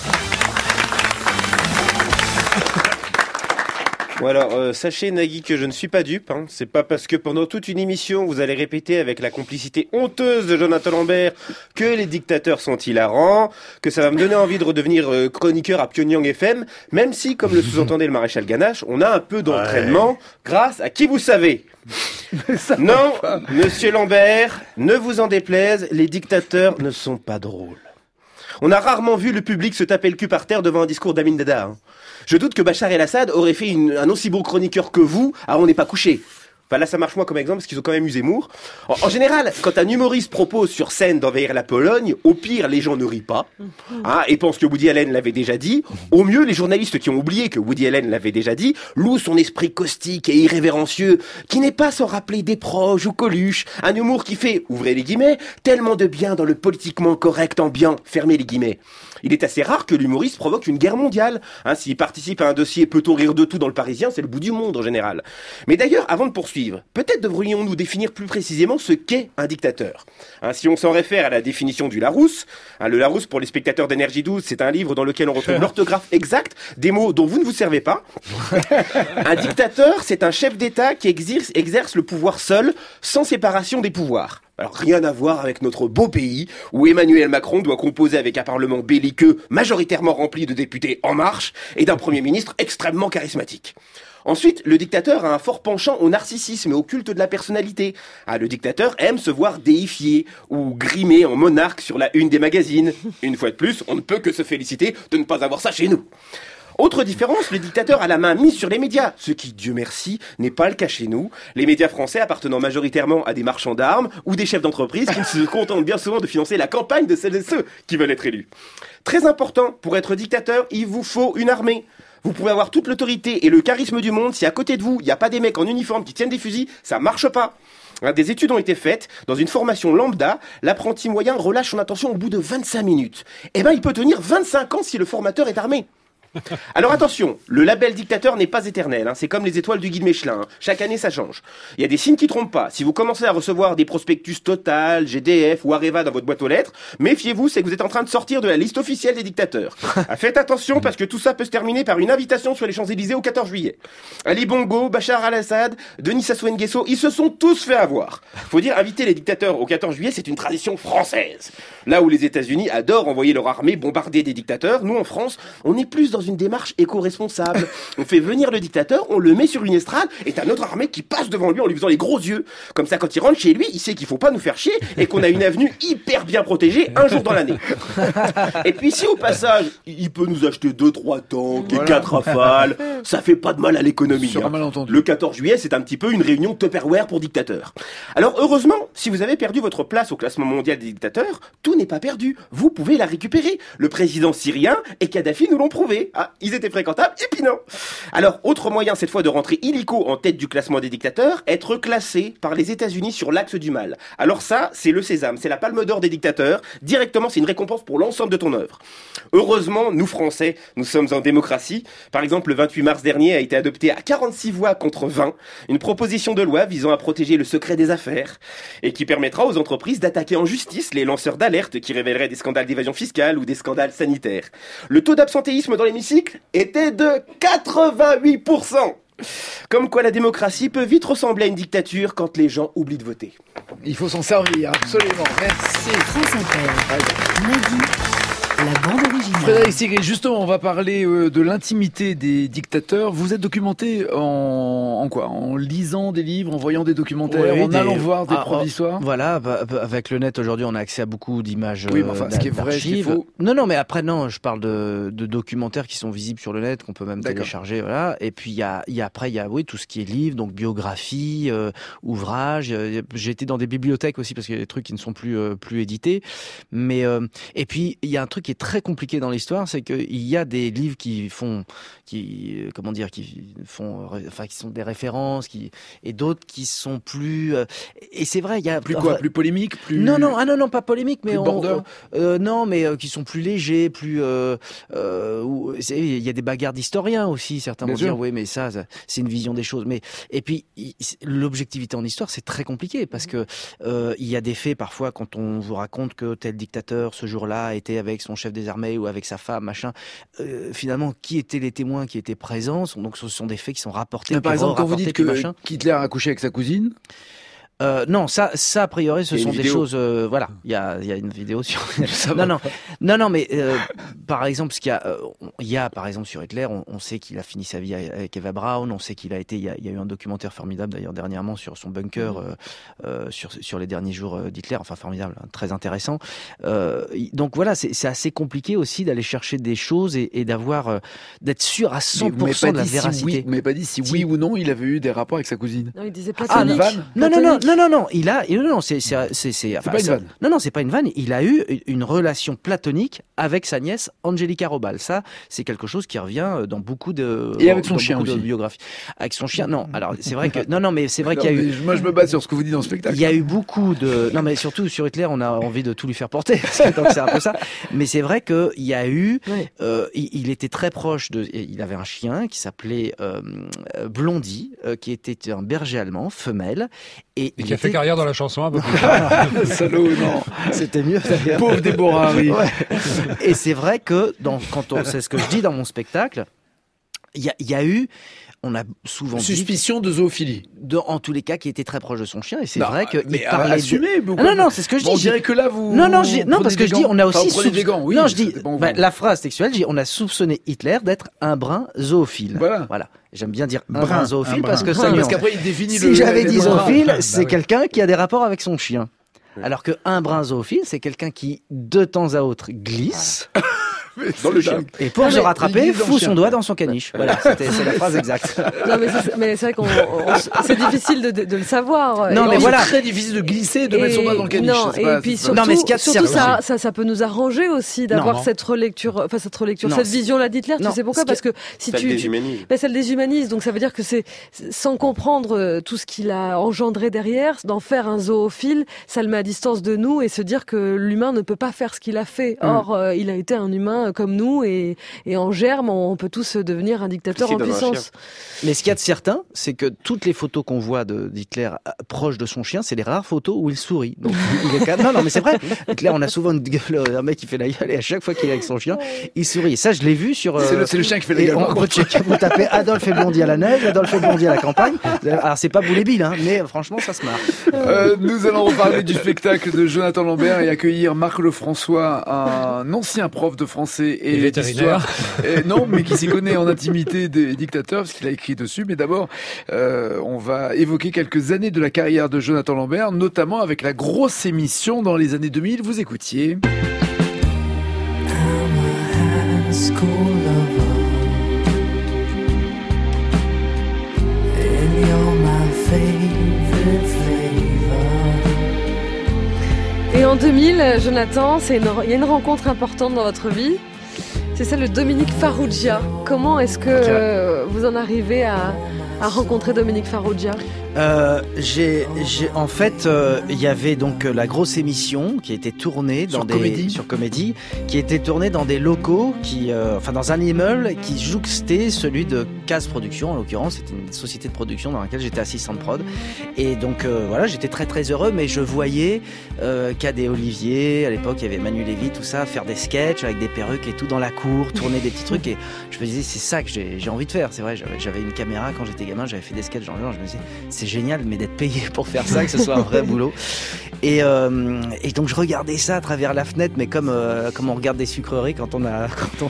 Bon alors, sachez Nagui que je ne suis pas dupe, hein. C'est pas parce que pendant toute une émission vous allez répéter avec la complicité honteuse de Jonathan Lambert que les dictateurs sont hilarants, que ça va me donner envie de redevenir chroniqueur à Pyongyang FM, même si, comme le sous-entendait le maréchal Ganache, on a un peu d'entraînement grâce à qui vous savez. Non, monsieur Lambert, ne vous en déplaise, les dictateurs ne sont pas drôles. On a rarement vu le public se taper le cul par terre devant un discours d'Amin Dada. Hein. Je doute que Bachar el-Assad aurait fait un aussi bon chroniqueur que vous à On n'est pas couché. Enfin là, ça marche moins comme exemple parce qu'ils ont quand même eu Zemmour. En général, quand un humoriste propose sur scène d'envahir la Pologne, au pire, les gens ne rient pas et pensent que Woody Allen l'avait déjà dit. Au mieux, les journalistes qui ont oublié que Woody Allen l'avait déjà dit louent son esprit caustique et irrévérencieux, qui n'est pas sans rappeler des proches ou Coluche. Un humour qui fait, ouvrez les guillemets, tellement de bien dans le politiquement correct ambiant, fermez les guillemets. Il est assez rare que l'humoriste provoque une guerre mondiale. S'il participe à un dossier Peut-on rire de tout dans le Parisien, c'est le bout du monde en général. Mais d'ailleurs, avant de poursuivre, peut-être devrions-nous définir plus précisément ce qu'est un dictateur. Si on s'en réfère à la définition du Larousse, le Larousse pour les spectateurs d'Énergie 12, c'est un livre dans lequel on retrouve l'orthographe exacte des mots dont vous ne vous servez pas. Un dictateur, c'est un chef d'État qui exerce le pouvoir seul, sans séparation des pouvoirs. Alors rien à voir avec notre beau pays où Emmanuel Macron doit composer avec un parlement belliqueux majoritairement rempli de députés En Marche et d'un Premier ministre extrêmement charismatique. Ensuite, le dictateur a un fort penchant au narcissisme et au culte de la personnalité. Le dictateur aime se voir déifié ou grimé en monarque sur la une des magazines. Une fois de plus, on ne peut que se féliciter de ne pas avoir ça chez nous. Autre différence, le dictateur a la main mise sur les médias, ce qui, Dieu merci, n'est pas le cas chez nous. Les médias français appartenant majoritairement à des marchands d'armes ou des chefs d'entreprise qui se contentent bien souvent de financer la campagne de celles et ceux qui veulent être élus. Très important, pour être dictateur, il vous faut une armée. Vous pouvez avoir toute l'autorité et le charisme du monde, si à côté de vous, il n'y a pas des mecs en uniforme qui tiennent des fusils, ça marche pas. Des études ont été faites. Dans une formation lambda, l'apprenti moyen relâche son attention au bout de 25 minutes. Eh ben, il peut tenir 25 ans si le formateur est armé. Alors attention, le label dictateur n'est pas éternel, c'est comme les étoiles du guide Michelin, chaque année ça change. Il y a des signes qui trompent pas. Si vous commencez à recevoir des prospectus Total, GDF ou Areva dans votre boîte aux lettres, méfiez-vous, c'est que vous êtes en train de sortir de la liste officielle des dictateurs. Faites attention parce que tout ça peut se terminer par une invitation sur les Champs-Élysées au 14 juillet. Ali Bongo, Bachar al-Assad, Denis Sassou Nguesso, ils se sont tous fait avoir. Faut dire, inviter les dictateurs au 14 juillet, c'est une tradition française. Là où les États-Unis adorent envoyer leur armée bombarder des dictateurs, nous en France, on est plus dans une démarche éco-responsable. On fait venir le dictateur, on le met sur une estrade, et t'as notre armée qui passe devant lui en lui faisant les gros yeux. Comme ça, quand il rentre chez lui, il sait qu'il faut pas nous faire chier et qu'on a une avenue hyper bien protégée un jour dans l'année. Et puis si au passage, il peut nous acheter 2-3 tanks et 4 rafales, ça fait pas de mal à l'économie. Le 14 juillet, c'est un petit peu une réunion Tupperware pour dictateurs. Alors heureusement, si vous avez perdu votre place au classement mondial des dictateurs, tout n'est pas perdu. Vous pouvez la récupérer. Le président syrien et Kadhafi nous l'ont prouvé. Ils étaient fréquentables, et puis non. Alors, autre moyen cette fois de rentrer illico en tête du classement des dictateurs, être classé par les États-Unis sur l'axe du mal. Alors ça, c'est le sésame, c'est la palme d'or des dictateurs. Directement, c'est une récompense pour l'ensemble de ton œuvre. Heureusement, nous Français, nous sommes en démocratie. Par exemple, le 28 mars dernier a été adopté à 46 voix contre 20 une proposition de loi visant à protéger le secret des affaires et qui permettra aux entreprises d'attaquer en justice les lanceurs d'alerte qui révéleraient des scandales d'évasion fiscale ou des scandales sanitaires. Le taux d'absentéisme dans l'hémicycle était de 88%. Comme quoi la démocratie peut vite ressembler à une dictature quand les gens oublient de voter. Il faut s'en servir, absolument. Merci. France Inter. Nagui, la bande originale. Frédéric Sigrid, justement, on va parler de l'intimité des dictateurs. Vous êtes documenté en quoi? En lisant des livres, en voyant des documentaires, en allant voir des profs d'histoire? Voilà, avec le net aujourd'hui, on a accès à beaucoup d'images. Oui, mais enfin, ce qui est vrai, ce qu'il faut. Non, mais après, non, je parle de documentaires qui sont visibles sur le net, qu'on peut même télécharger, voilà. Et puis, il y a, oui, tout ce qui est livre, donc biographie, ouvrages. J'ai été dans des bibliothèques aussi parce qu'il y a des trucs qui ne sont plus édités. Mais, et puis, il y a un truc qui est très compliqué dans l'histoire, c'est qu'il y a des livres qui sont des références, et d'autres qui sont plus, et c'est vrai, il y a plus polémique, plus non, pas polémique, mais qui sont plus légers, plus, il y a des bagarres d'historiens aussi, certains vont dire, oui, mais ça, c'est une vision des choses, mais, et puis, l'objectivité en histoire, c'est très compliqué, parce que, il y a des faits, parfois, quand on vous raconte que tel dictateur, ce jour-là, était avec son chef des armées ou avec sa femme, machin, finalement, qui étaient les témoins qui étaient présents? Donc, ce sont des faits qui sont rapportés. Par exemple, quand vous dites que Hitler a couché avec sa cousine, non, ça a priori, ce sont des choses. Voilà, il y a une vidéo sur. Non, mais par exemple, il y a par exemple sur Hitler, on sait qu'il a fini sa vie avec Eva Braun, on sait qu'il a été. Il y a eu un documentaire formidable d'ailleurs dernièrement sur son bunker, sur les derniers jours d'Hitler. Enfin, formidable, très intéressant. Donc voilà, c'est assez compliqué aussi d'aller chercher des choses et d'être sûr à 100% de la véracité. Mais pas dit si oui ou non il avait eu des rapports avec sa cousine. Non, il disait platonique. Non, il a, non, c'est pas une vanne. Non, c'est pas une vanne. Il a eu une relation platonique avec sa nièce Angelica Robal. Ça, c'est quelque chose qui revient dans beaucoup de et avec son chien aussi. Biographies. Avec son chien, non. Alors c'est vrai que mais c'est vrai qu'il y a eu. Moi, je me base sur ce que vous dites dans le spectacle. Il y a eu beaucoup de. Non, mais surtout sur Hitler, on a envie de tout lui faire porter. Donc c'est un peu ça. Mais c'est vrai que il y a eu. Il était très proche de. Il avait un chien qui s'appelait Blondie, qui était un berger allemand, femelle. Et qui a fait carrière dans la chanson un peu plus tard. Salaud, non. C'était mieux. Pauvre Déborah, oui. Ouais. Et c'est vrai que c'est ce que je dis dans mon spectacle, il y a eu, on a souvent suspicion de zoophilie. En tous les cas, qui était très proche de son chien, et c'est vrai que mais parlait assumé. Non, c'est ce que je dis. On dirait que là vous. Non, parce que je dis, on a aussi des gants. Oui, non, je dis, la phrase textuelle, je dis, on a soupçonné Hitler d'être un brin zoophile. Voilà. J'aime bien dire un brin zoophile parce que ça. Parce qu'après il définit. Si j'avais dit zoophile, c'est quelqu'un qui a des rapports avec son chien. Alors que un brin zoophile, c'est quelqu'un qui de temps à autre glisse. Dans le chien. Et pour se rattraper, fout son doigt dans son caniche. Voilà, c'est la phrase exacte. Non, mais c'est vrai c'est difficile de le savoir. Non, mais voilà. C'est très difficile de glisser, de mettre son doigt dans le caniche. Non, et puis surtout ça peut nous arranger aussi d'avoir cette relecture, cette vision-là d'Hitler. Tu sais pourquoi? Parce que si tu... Celle déshumanise. Donc ça veut dire que c'est, sans comprendre tout ce qu'il a engendré derrière, d'en faire un zoophile, ça le met à distance de nous et se dire que l'humain ne peut pas faire ce qu'il a fait. Or, il a été un humain comme nous et en germe, on peut tous devenir un dictateur en puissance. Mais ce qu'il y a de certain, c'est que toutes les photos qu'on voit d'Hitler proche de son chien, c'est les rares photos où il sourit. Donc, non, mais c'est vrai. Hitler, on a souvent un mec qui fait la gueule et à chaque fois qu'il est avec son chien, il sourit. Et ça, je l'ai vu sur... C'est le chien qui fait la gueule. Vous tapez Adolphe et Blondie à la neige, Adolphe et Blondie à la campagne. Alors, c'est pas Boulébile, hein, mais franchement, ça se marre. Nous allons reparler du spectacle de Jonathan Lambert et accueillir Marc Lefrançois, un ancien prof de français et vétérinaire. Non, mais qui s'y connaît en intimité des dictateurs, parce qu'il a écrit dessus. Mais d'abord, on va évoquer quelques années de la carrière de Jonathan Lambert, notamment avec la grosse émission dans les années 2000. Vous écoutiez. Et en 2000, Jonathan, il y a une rencontre importante dans votre vie. C'est celle de Dominique Farrugia. Comment est-ce que vous en arrivez à rencontrer Dominique Farrugia? En fait, il y avait donc la grosse émission qui était tournée sur Comédie, qui était tournée dans des locaux dans un immeuble qui jouxtait celui de Case Production, en l'occurrence. C'était une société de production dans laquelle j'étais assistant de prod. Et donc, j'étais très très heureux, mais je voyais Cadet Olivier, à l'époque, il y avait Manu Lévy, tout ça, faire des sketchs avec des perruques et tout dans la cour, tourner des petits trucs. Et je me disais, c'est ça que j'ai envie de faire. C'est vrai, j'avais une caméra quand j'étais gamin, j'avais fait des sketchs dans le genre, je me disais, c'est génial, mais d'être payé pour faire ça, que ce soit un vrai boulot. Et donc je regardais ça à travers la fenêtre, mais comme on regarde des sucreries quand on n'a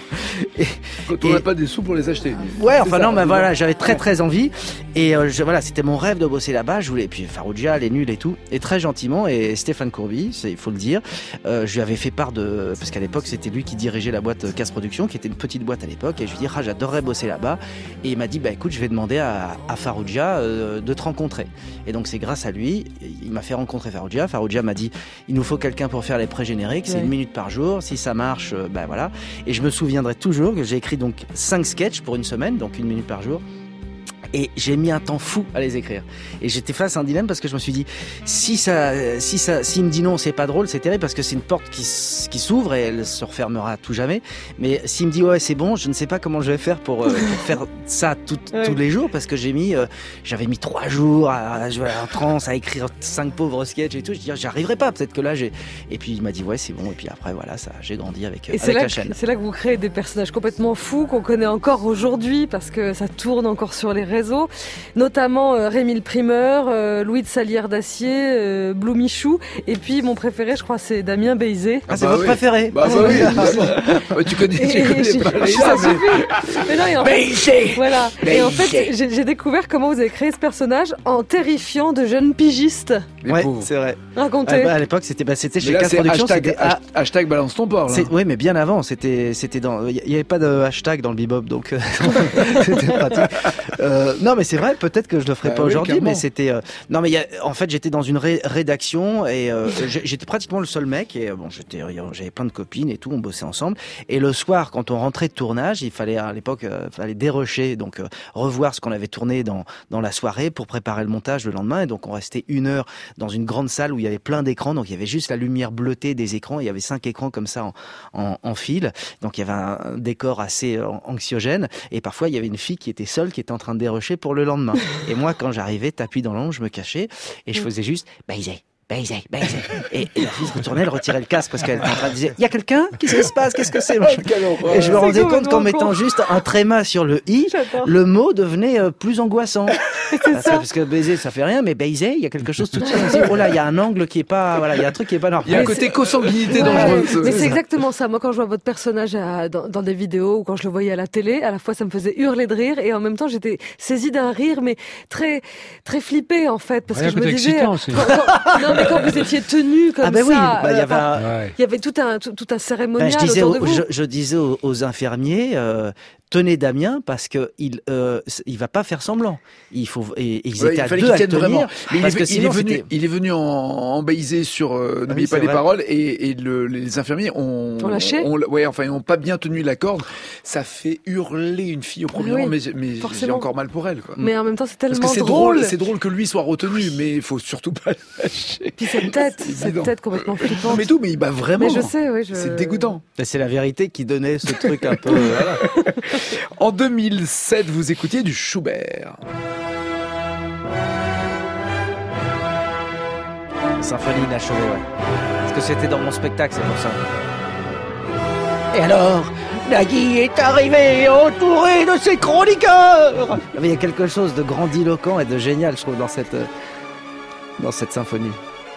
pas des sous pour les acheter. Ouais, enfin non, mais voilà, j'avais très très envie. Et c'était mon rêve de bosser là-bas. Je voulais, et puis Farrugia, les nuls et tout. Et très gentiment, et Stéphane Courby, il faut le dire, je lui avais fait part parce qu'à l'époque c'était lui qui dirigeait la boîte Case Production, qui était une petite boîte à l'époque. Et je lui ai dit, j'adorerais bosser là-bas. Et il m'a dit, écoute, je vais demander à Farrugia de te rencontrer. Et donc c'est grâce à lui, il m'a fait rencontrer Farrugia. Farrugia m'a dit, il nous faut quelqu'un pour faire les pré-génériques, c'est 1 minute par jour, si ça marche, voilà. Et je me souviendrai toujours que j'ai écrit donc 5 sketchs pour une semaine, donc 1 minute par jour. Et j'ai mis un temps fou à les écrire. Et j'étais face à un dilemme parce que je me suis dit, s'il me dit non, c'est pas drôle, c'est terrible parce que c'est une porte qui s'ouvre et elle se refermera à tout jamais. Mais s'il me dit ouais, c'est bon, je ne sais pas comment je vais faire pour faire ça tous les jours parce que j'avais mis 3 jours à jouer en transe, à écrire 5 pauvres sketchs et tout. Je dis, j'arriverai pas, peut-être que là Et puis il m'a dit ouais, c'est bon. Et puis après, voilà, j'ai grandi avec la chaîne. C'est là que vous créez des personnages complètement fous qu'on connaît encore aujourd'hui parce que ça tourne encore sur les réseaux, notamment Rémi le Primeur, Louis de Salière d'Acier, Blue Michou, et puis mon préféré, je crois, c'est Damien Béizet. C'est votre préféré? Oui. Tu connais pas Béizet. Voilà. Et en fait, j'ai découvert comment vous avez créé ce personnage en terrifiant de jeunes pigistes. Ouais, c'est vrai. Racontez. À l'époque, c'était chez Case Production. Hashtag balance ton port. Oui, mais bien avant, c'était dans. Il n'y avait pas de hashtag dans le bebop, donc c'était pratique. Non, mais c'est vrai, peut-être que je le ferai pas aujourd'hui, mais c'était. Non, mais en fait, j'étais dans une rédaction et j'étais pratiquement le seul mec. Et j'avais plein de copines et tout, on bossait ensemble. Et le soir, quand on rentrait de tournage, il fallait à l'époque, dérocher, donc revoir ce qu'on avait tourné dans la soirée pour préparer le montage le lendemain. Et donc on restait 1 heure dans une grande salle où il y avait plein d'écrans. Donc il y avait juste la lumière bleutée des écrans. Il y avait 5 écrans comme ça en fil. Donc il y avait un décor assez anxiogène. Et parfois il y avait une fille qui était seule, qui était en train de dérocher pour le lendemain. Et moi, quand j'arrivais, tapis dans l'ombre, je me cachais et je faisais juste Béizet. Et la fille se retournait, elle retirait le casque parce qu'elle était en train de dire, il y a quelqu'un? Qu'est-ce qui se passe? Qu'est-ce que c'est? Et je me rendais compte qu'en mettant juste un tréma sur le i, le mot devenait plus angoissant. Parce que baiser, ça fait rien, mais Béizet, il y a quelque chose tout de suite. On se dit, oh là, il y a un angle qui est pas, voilà, il y a un truc qui est pas normal. Il y a un côté consanguinité dangereuse. Mais c'est exactement ça. Moi, quand je vois votre personnage dans des vidéos ou quand je le voyais à la télé, à la fois, ça me faisait hurler de rire et en même temps, j'étais saisie d'un rire, mais très, très flippé, en fait. Parce que je me disais, mais quand vous étiez tenu comme ben ça, oui, il y avait tout un cérémonial autour de vous. Je disais aux infirmiers, tenez Damien parce que il va pas faire semblant. Ils étaient à deux à le tenir. Mais il est venu en baisé sur n'oubliez pas les paroles et les infirmiers ont lâché. Ils n'ont pas bien tenu la corde. Ça fait hurler une fille au premier rang, mais j'ai encore mal pour elle. Quoi. Mais en même temps, c'est tellement parce que drôle. C'est drôle que lui soit retenu, mais il faut surtout pas le lâcher. Puis cette tête complètement flippante. Mais il bat vraiment. Mais je sais, oui. C'est dégoûtant. C'est la vérité qui donnait ce truc un peu. En 2007, vous écoutiez du Schubert. Symphonie inachevée, ouais. Parce que c'était dans mon spectacle, c'est pour ça. Et alors, Nagui est arrivé entouré de ses chroniqueurs. Il y a quelque chose de grandiloquent et de génial, je trouve, dans cette symphonie.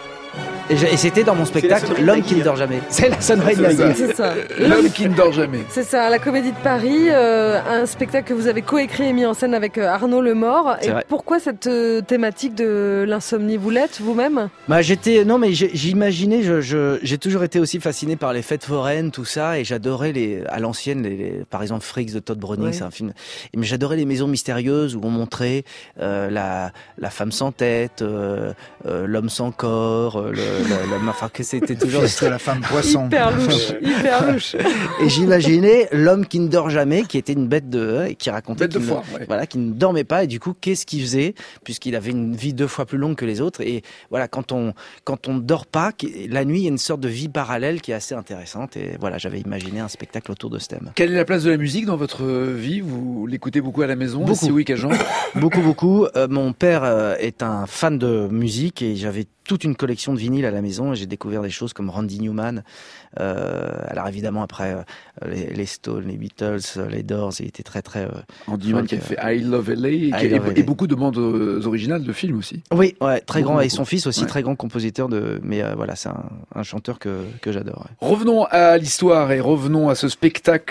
Et c'était dans mon spectacle L'homme qui ne dort jamais. C'est la sonnerie de Nagui. C'est ça. L'homme qui ne dort jamais. C'est ça, à la Comédie de Paris, un spectacle que vous avez coécrit et mis en scène avec Arnaud Lemort. Et pourquoi cette thématique de l'insomnie? Vous l'êtes vous-même? J'imaginais, j'ai toujours été aussi fasciné par les fêtes foraines, tout ça, et j'adorais à l'ancienne, par exemple Freaks de Todd Browning, c'est un film. Mais j'adorais les maisons mystérieuses où on montrait la femme sans tête, l'homme sans corps, que c'était toujours la femme poisson. Hyper louche. Et j'imaginais l'homme qui ne dort jamais, qui était une bête qui racontait qu'il ne dormait pas, et du coup qu'est-ce qu'il faisait puisqu'il avait une vie 2 fois plus longue que les autres. Et voilà, quand on ne dort pas, la nuit il y a une sorte de vie parallèle qui est assez intéressante. Et voilà, j'avais imaginé un spectacle autour de ce thème. Quelle est la place de la musique dans votre vie? Vous l'écoutez beaucoup à la maison? Beaucoup. Si oui, quel genre? Beaucoup. Mon père est un fan de musique et j'avais toute une collection de vinyles à la maison et j'ai découvert des choses comme Randy Newman. Alors évidemment après les Stones, les Beatles, les Doors, il était très Randy Newman qui a fait I Love LA et beaucoup de bandes originales de films aussi. Oui, très grand, et son fils aussi très grand compositeur mais voilà, c'est un chanteur que j'adore. Ouais. Revenons à l'histoire et revenons à ce spectacle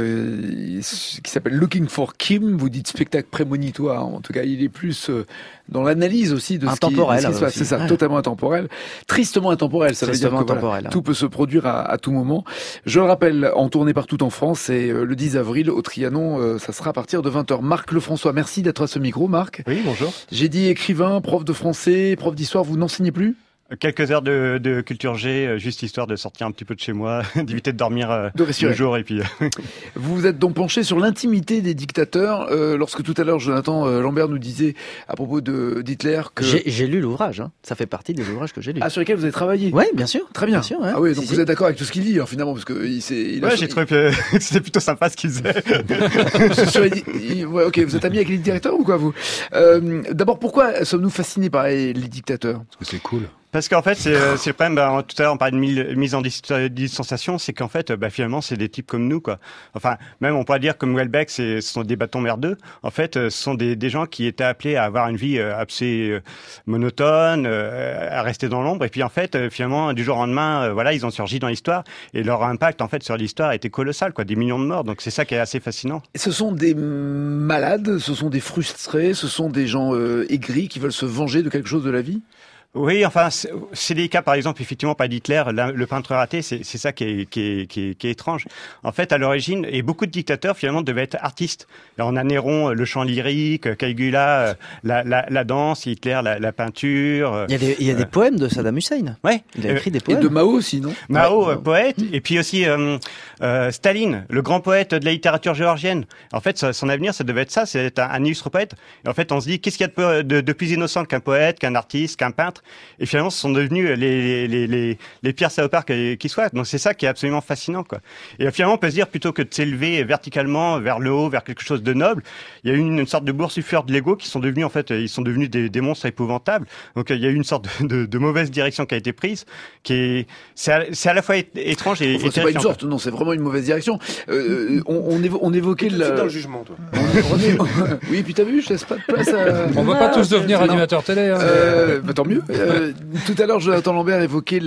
qui s'appelle Looking for Kim. Vous dites spectacle prémonitoire, en tout cas il est plus dans l'analyse aussi de ce qui se passe. C'est ça, totalement intemporel, tristement intemporel. Ça veut dire que tout peut se produire à tout moment. Je le rappelle, en tournée partout en France, et le 10 avril au Trianon, ça sera à partir de 20h. Marc Lefrançois, merci d'être à ce micro, Marc. Oui, bonjour. J'ai dit écrivain, prof de français, prof d'histoire, vous n'enseignez plus? Quelques heures de culture G, juste histoire de sortir un petit peu de chez moi, d'éviter de dormir le jour et puis. Vous vous êtes donc penché sur l'intimité des dictateurs, lorsque tout à l'heure Jonathan Lambert nous disait à propos d'Hitler que... J'ai lu l'ouvrage, ça fait partie des ouvrages que j'ai lus. Ah, sur lesquels vous avez travaillé? Oui, bien sûr. Très bien. Bien sûr, Ah oui, donc vous êtes d'accord avec tout ce qu'il dit, alors, finalement, parce que j'ai trouvé que c'était plutôt sympa ce qu'il faisait. Ok, vous êtes ami avec les dictateurs ou quoi, vous? D'abord, pourquoi sommes-nous fascinés par les dictateurs? Parce que c'est cool. Parce qu'en fait, c'est le problème, tout à l'heure on parlait de mise en distanciation, c'est qu'en fait, finalement, c'est des types comme nous, quoi. Enfin, même on pourrait dire comme Houellebecq, ce sont des bâtons merdeux. En fait, ce sont des gens qui étaient appelés à avoir une vie assez monotone, à rester dans l'ombre. Et puis en fait, finalement, du jour au lendemain, ils ont surgi dans l'histoire. Et leur impact, en fait, sur l'histoire a été colossal, quoi. Des millions de morts. Donc c'est ça qui est assez fascinant. Et ce sont des malades, ce sont des frustrés, ce sont des gens aigris qui veulent se venger de quelque chose de la vie? Oui, enfin, c'est des cas, par exemple, effectivement, pas d'Hitler, le peintre raté, c'est ça qui est étrange. En fait, à l'origine, et beaucoup de dictateurs, finalement, devaient être artistes. Et on a Néron, le chant lyrique, Caligula, la danse, Hitler, la peinture. Il y a des poèmes de Saddam Hussein. Ouais. Il a écrit des poèmes. Et de Mao aussi, non? Mao, poète. Et puis aussi, Staline, le grand poète de la littérature géorgienne. En fait, son avenir, ça devait être ça, c'est être un illustre poète. Et en fait, on se dit, qu'est-ce qu'il y a de plus innocent qu'un poète, qu'un artiste, qu'un peintre? Et finalement, ce sont devenus les pires salopards qui soient. Donc c'est ça qui est absolument fascinant, quoi. Et finalement, on peut se dire, plutôt que de s'élever verticalement vers le haut, vers quelque chose de noble, il y a eu une sorte de boursifleurs de l'ego qui sont devenus, en fait, ils sont devenus des monstres épouvantables. Donc il y a eu une sorte de mauvaise direction qui a été prise, c'est à la fois étrange et c'est pas une sorte, non, c'est vraiment une mauvaise direction. On évoquait dans le jugement, toi. Oui, puis t'as vu, je laisse pas de place à... On va pas tous devenir animateurs télé. Tant mieux. Tout à l'heure, Jonathan Lambert évoquait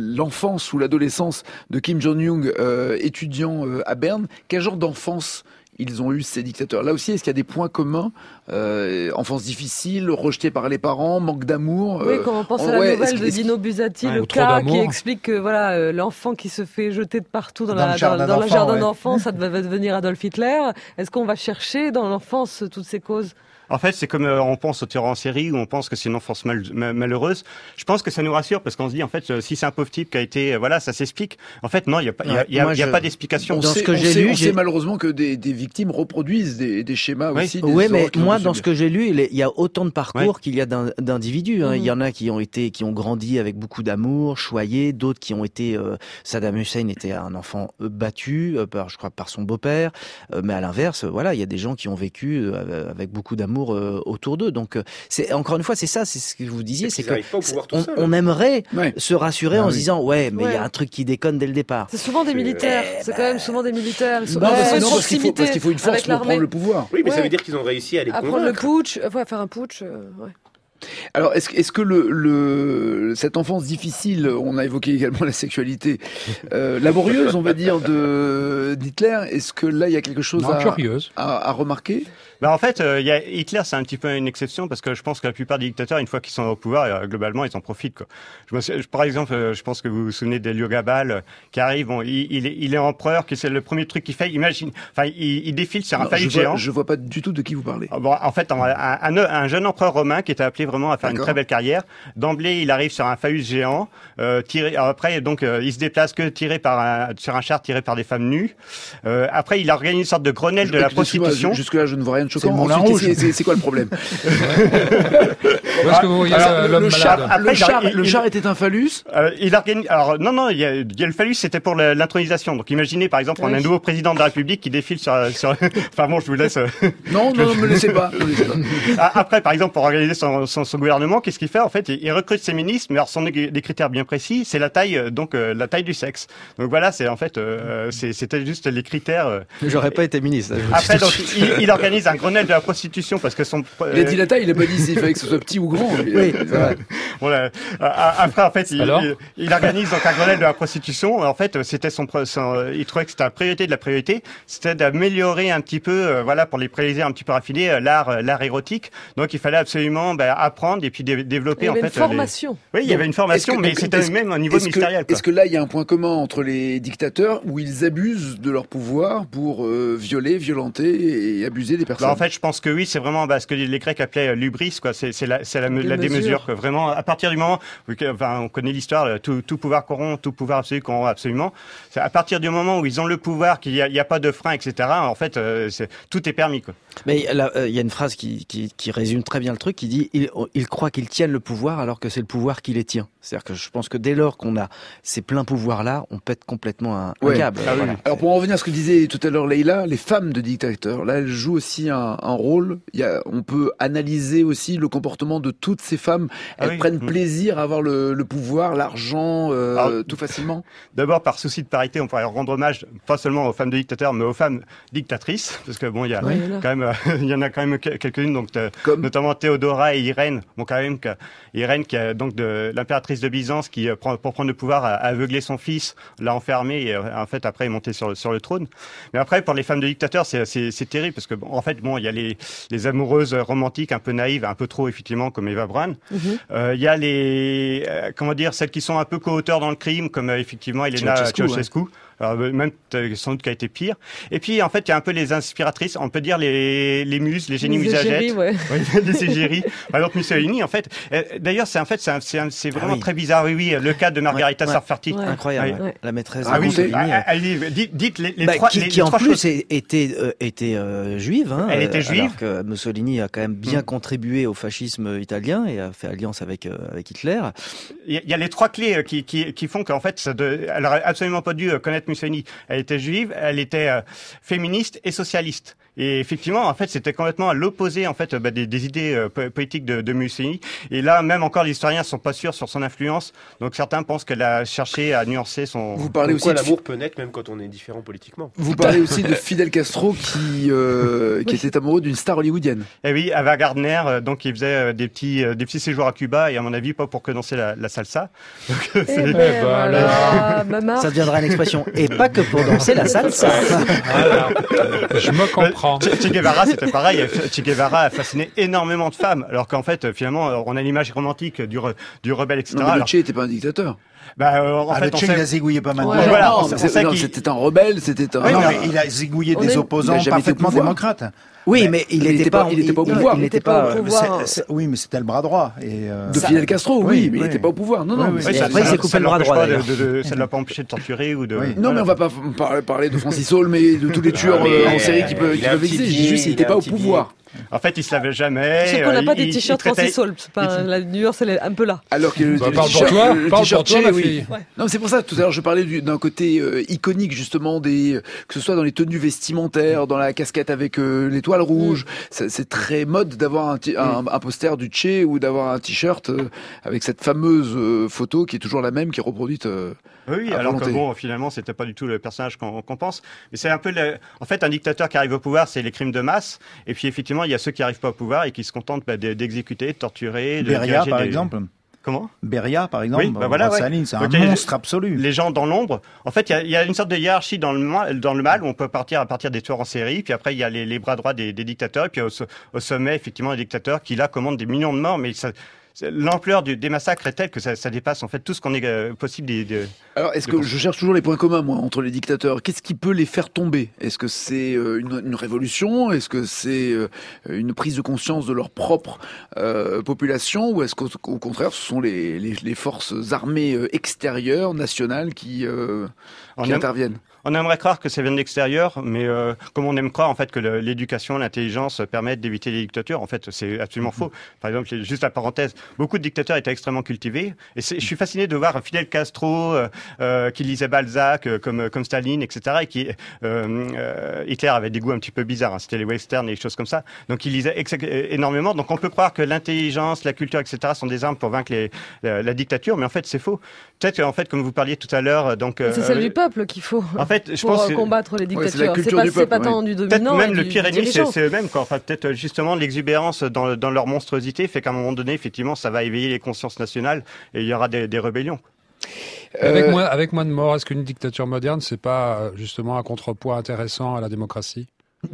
l'enfance ou l'adolescence de Kim Jong-un, étudiant à Berne. Quel genre d'enfance ils ont eu ces dictateurs. Là aussi, est-ce qu'il y a des points communs? Enfance difficile, rejetée par les parents, manque d'amour. Oui, quand on pense à la nouvelle de Dino Buzzati, le cas qui explique que voilà, l'enfant qui se fait jeter de partout dans le jardin d'enfants, ça devait devenir Adolf Hitler. Est-ce qu'on va chercher dans l'enfance toutes ces causes? En fait, c'est comme on pense au tueur en série, où on pense que c'est une enfance malheureuse. Je pense que ça nous rassure, parce qu'on se dit, en fait, si c'est un pauvre type qui a été, voilà, ça s'explique. En fait, non, il y a pas d'explication. On sait malheureusement que des victimes reproduisent des schémas aussi. Oui, mais moi, dans ce que j'ai lu, il y a autant de parcours qu'il y a d'individus. Il y en a qui ont grandi avec beaucoup d'amour, choyés, d'autres qui ont été, Saddam Hussein était un enfant battu, je crois, par son beau-père. Mais à l'inverse, voilà, il y a des gens qui ont vécu avec beaucoup d'amour autour d'eux. Donc, c'est encore une fois, c'est ce que vous disiez, c'est que on aimerait se rassurer en se disant, mais il y a un truc qui déconne dès le départ. C'est souvent des militaires. C'est quand même souvent des militaires. Parce qu'il faut une force pour prendre le pouvoir. Oui, mais ça veut dire qu'ils ont réussi à les convaincre. Prendre le putsch, faire un putsch. Alors, est-ce que cette enfance difficile, on a évoqué également la sexualité laborieuse, on va dire, d'Hitler, est-ce que là, il y a quelque chose à remarquer? En fait, Hitler, c'est un petit peu une exception, parce que je pense que la plupart des dictateurs, une fois qu'ils sont au pouvoir, globalement, ils en profitent, quoi. Par exemple, je pense que vous vous souvenez d'Héliogabal, qui arrive, il est empereur, que c'est le premier truc qu'il fait. Imagine, il défile sur un faillite géant. Je vois pas du tout de qui vous parlez. En fait, un jeune empereur romain qui était appelé vraiment à faire une très belle carrière. D'emblée, il arrive sur un phallus géant, après, donc, il se déplace que sur un char tiré par des femmes nues. Après, il organise une sorte de Grenelle de la prostitution. Jusque-là, je ne vois rien de choquant. Ensuite, c'est quoi le problème? Le char était un phallus? Il organise. Alors non, il y a le phallus, c'était pour l'intronisation. Donc imaginez par exemple, on a un nouveau président de la République qui défile sur. Enfin bon, je vous laisse. Non, me laissez pas. Après, par exemple, pour organiser son gouvernement, qu'est-ce qu'il fait? En fait, il recrute ses ministres, mais alors sont des critères bien précis. C'est la taille, la taille du sexe. Donc voilà, c'est en fait, c'était juste les critères. J'aurais pas été ministre. Après, donc il organise un Grenelle de la prostitution parce que il a dit la taille, il a pas dit s'il fallait que ce soit petit ou grand. Oui, c'est vrai. Voilà. Après, en fait, il organise donc un Grenelle de la prostitution. En fait, c'était il trouvait que c'était la priorité de la priorité, c'était d'améliorer un petit peu, pour les plaisirs un petit peu raffinés, l'art érotique. Donc, il fallait absolument apprendre et puis développer en fait. Il y avait une formation. Oui, il y avait une formation, mais c'était même au niveau ministériel. Est-ce que là, il y a un point commun entre les dictateurs où ils abusent de leur pouvoir pour violer, violenter et abuser des personnes? En fait, je pense que oui, c'est vraiment ce que les Grecs appelaient l'hubris, quoi. C'est la démesure, quoi. Vraiment, à partir du moment, on connaît l'histoire, tout pouvoir corrompt, tout pouvoir absolu corrompt absolument. C'est à partir du moment où ils ont le pouvoir, qu'il y a pas de frein, etc. En fait, tout est permis, quoi. Mais il y a une phrase qui résume très bien le truc, qui dit ils croient qu'ils tiennent le pouvoir alors que c'est le pouvoir qui les tient. C'est-à-dire que je pense que dès lors qu'on a ces pleins pouvoirs-là, on pète complètement un câble. Voilà. Alors pour en revenir à ce que disait tout à l'heure Leïla, les femmes de dictateurs, là elles jouent aussi un rôle. On peut analyser aussi le comportement de toutes ces femmes. Elles prennent plaisir à avoir le pouvoir, l'argent, tout facilement. D'abord par souci de parité, on pourrait rendre hommage pas seulement aux femmes de dictateurs, mais aux femmes dictatrices, parce que bon, il y a quand même, il y en a quand même quelques-unes, donc notamment Théodora et Irène. Bon, quand même, Irène qui a donc de l'impératrice de Byzance qui pour prendre le pouvoir a aveuglé son fils, l'a enfermé et en fait après est monté sur le trône. Mais après pour les femmes de dictateurs c'est terrible parce que en fait il y a les amoureuses romantiques un peu naïves, un peu trop effectivement comme Eva Braun. Il y a les celles qui sont un peu co-auteurs dans le crime comme effectivement Elena Ceausescu. Alors, même sans doute qui a été pire. Et puis en fait il y a un peu les inspiratrices, on peut dire les muses, les génies musagettes, les égéries. Par exemple Mussolini en fait. D'ailleurs c'est vraiment très bizarre. Oui, le cas de Margarita Sarfatti. Incroyable. La maîtresse. Dites les qui en plus était juive. Elle était juive. Alors que Mussolini a quand même bien contribué au fascisme italien et a fait alliance avec Hitler. Il y a les trois clés qui font qu'en fait elle aurait absolument pas dû connaître Mussolini. Elle était juive, elle était féministe et socialiste. Et effectivement, en fait, c'était complètement à l'opposé en fait des idées politiques de Mussolini. Et là, même encore, les historiens sont pas sûrs sur son influence. Donc certains pensent qu'elle a cherché à nuancer son. Vous parlez aussi l'amour peut naître même quand on est différent politiquement. Vous parlez aussi de Fidel Castro qui était amoureux d'une star hollywoodienne. Et oui, Ava Gardner, donc il faisait des petits séjours à Cuba et à mon avis pas pour que danser la salsa. Donc, ça deviendra une expression. Et pas que pour danser la salsa. Voilà. Je me comprends. Che Guevara, c'était pareil. Che Guevara a fasciné énormément de femmes, alors qu'en fait, finalement, on a l'image romantique du rebelle, etc. Non, mais le Che n'était pas un dictateur. Le Che, il a zigouillé pas mal de gens. Voilà, c'était un rebelle, c'était un... Oui, mais il a zigouillé des opposants parfaitement démocrates. Oui, mais il n'était pas au pouvoir. Oui, mais c'était le bras droit. De Fidel Castro, oui, mais il n'était pas au pouvoir. Non. Après, il s'est coupé le bras droit. Ça ne l'a pas empêché de torturer ou de. Non, mais on va pas parler de Francis Holm et de tous les tueurs en série qui peuvent exister. Je dis juste, il n'était pas au pouvoir. En fait, il se lavait jamais. C'est qu'on n'a pas des t-shirts Francis Holm. La nuance, elle est un peu là. Alors que parle pour toi, ma fille. Non, c'est pour ça. Tout à l'heure, je parlais d'un côté iconique justement que ce soit dans les tenues vestimentaires, dans la casquette avec l'étoile rouge. C'est très mode d'avoir un poster du Che ou d'avoir un t-shirt avec cette fameuse photo qui est toujours la même, qui est reproduite. Oui, alors que bon, finalement, c'était pas du tout le personnage qu'on pense. Mais c'est un peu, en fait, un dictateur qui arrive au pouvoir, c'est les crimes de masse. Et puis, effectivement, il y a ceux qui arrivent pas au pouvoir et qui se contentent d'exécuter, de torturer. Beria, par exemple. Comment? Beria, par exemple. Oui, voilà, Saline, c'est un monstre absolu. Les gens dans l'ombre. En fait, il y a une sorte de hiérarchie dans le mal où on peut partir à partir des tueurs en série. Puis après, il y a les bras droits des dictateurs. Et puis au sommet, effectivement, des dictateurs qui là commandent des millions de morts. Mais l'ampleur des massacres est telle que ça dépasse en fait tout ce qu'on est possible. Alors, est-ce que je cherche toujours les points communs moi entre les dictateurs? Qu'est-ce qui peut les faire tomber? Est-ce que c'est une révolution? Est-ce que c'est une prise de conscience de leur propre population? Ou est-ce qu'au contraire, ce sont les forces armées extérieures, nationales, qui interviennent? On aimerait croire que ça vient de l'extérieur, mais comme on aime croire en fait que l'éducation, l'intelligence permettent d'éviter les dictatures, en fait, c'est absolument faux. Par exemple, juste la parenthèse, beaucoup de dictateurs étaient extrêmement cultivés, et je suis fasciné de voir Fidel Castro qui lisait Balzac, comme Staline, etc. Et qui Hitler avait des goûts un petit peu bizarres, hein, c'était les westerns et les choses comme ça. Donc il lisait énormément. Donc on peut croire que l'intelligence, la culture, etc. sont des armes pour vaincre la dictature, mais en fait c'est faux. Peut-être qu'en fait, comme vous parliez tout à l'heure, donc c'est celle du peuple qu'il faut. En fait, je pense combattre les dictatures. Ouais, c'est pas tant du dominant. Peut-être même le pire ennemi, c'est eux-mêmes. Enfin, peut-être justement l'exubérance dans leur monstruosité fait qu'à un moment donné, effectivement, ça va éveiller les consciences nationales et il y aura des rébellions. Avec moins de morts, est-ce qu'une dictature moderne, c'est pas justement un contrepoids intéressant à la démocratie?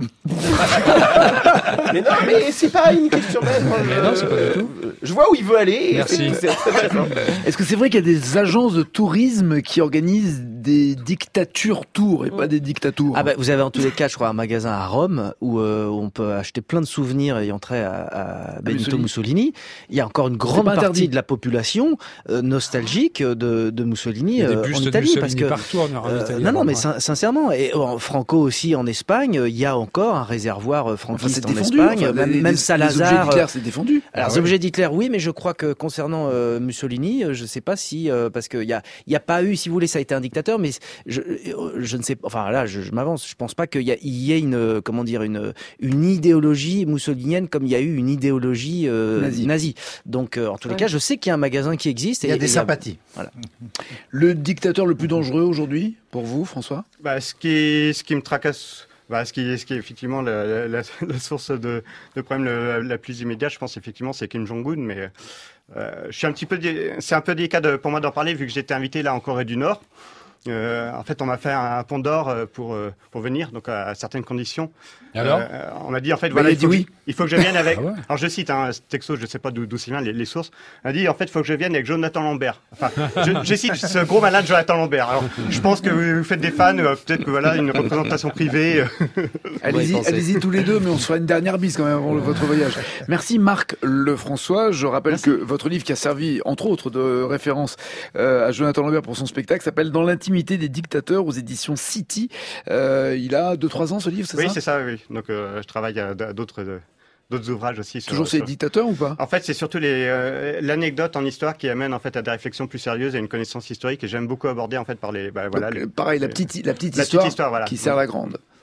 Mais non, mais c'est pas une question bête. Non, c'est pas du tout. Je vois où il veut aller. Merci. Est-ce que c'est vrai qu'il y a des agences de tourisme qui organisent des dictatures tours et pas des dictatures? Ah bah, vous avez en tous les cas, je crois, un magasin à Rome où on peut acheter plein de souvenirs ayant trait à Benito Mussolini. Il y a encore une grande partie de la population nostalgique de Mussolini il y a des bustes en Italie. De Mussolini parce que, partout en Italie. Non, mais sincèrement. Et Franco aussi en Espagne, il y a encore un réservoir franquiste en Espagne. Même Salazar. Les objets d'Hitler, c'est défendu. Alors, les objets d'Hitler, oui, mais je crois que concernant Mussolini, je ne sais pas si... parce qu'il n'y a pas eu, si vous voulez, ça a été un dictateur, mais je ne sais pas... Enfin, là, je m'avance. Je ne pense pas qu'il y ait une idéologie mussolinienne comme il y a eu une idéologie nazie. Donc, en tous les cas, je sais qu'il y a un magasin qui existe. Il y a des sympathies. Voilà. Le dictateur le plus dangereux aujourd'hui, pour vous, François? Ce qui me tracasse... ce qui est effectivement la source de problème la plus immédiate, je pense effectivement, c'est Kim Jong-un, mais c'est un peu délicat pour moi d'en parler vu que j'étais invité là en Corée du Nord. En fait, on m'a fait un pont d'or pour venir, donc à certaines conditions. Et alors on m'a dit en fait, il faut que je vienne avec. Ah ouais. Alors je cite un texto, je ne sais pas d'où c'est vient les sources. On m'a dit en fait, il faut que je vienne avec Jonathan Lambert. Enfin, je cite ce gros malin de Jonathan Lambert. Alors, je pense que vous faites des fans, peut-être que voilà une représentation privée. Allez-y tous les deux, mais on se fera une dernière bise quand même avant votre voyage. Merci Marc Lefrançois. Je rappelle que votre livre qui a servi entre autres de référence à Jonathan Lambert pour son spectacle s'appelle Dans l'intimité des dictateurs aux éditions City. Il a 2-3 ans ce livre, c'est ça? Oui, c'est ça, oui. Donc je travaille à d'autres ouvrages aussi. Toujours sur les dictateurs ou pas? En fait, c'est surtout l'anecdote en histoire qui amène en fait à des réflexions plus sérieuses et une connaissance historique. Et j'aime beaucoup aborder en fait par les. Pareil, la petite histoire voilà. Qui sert la grande.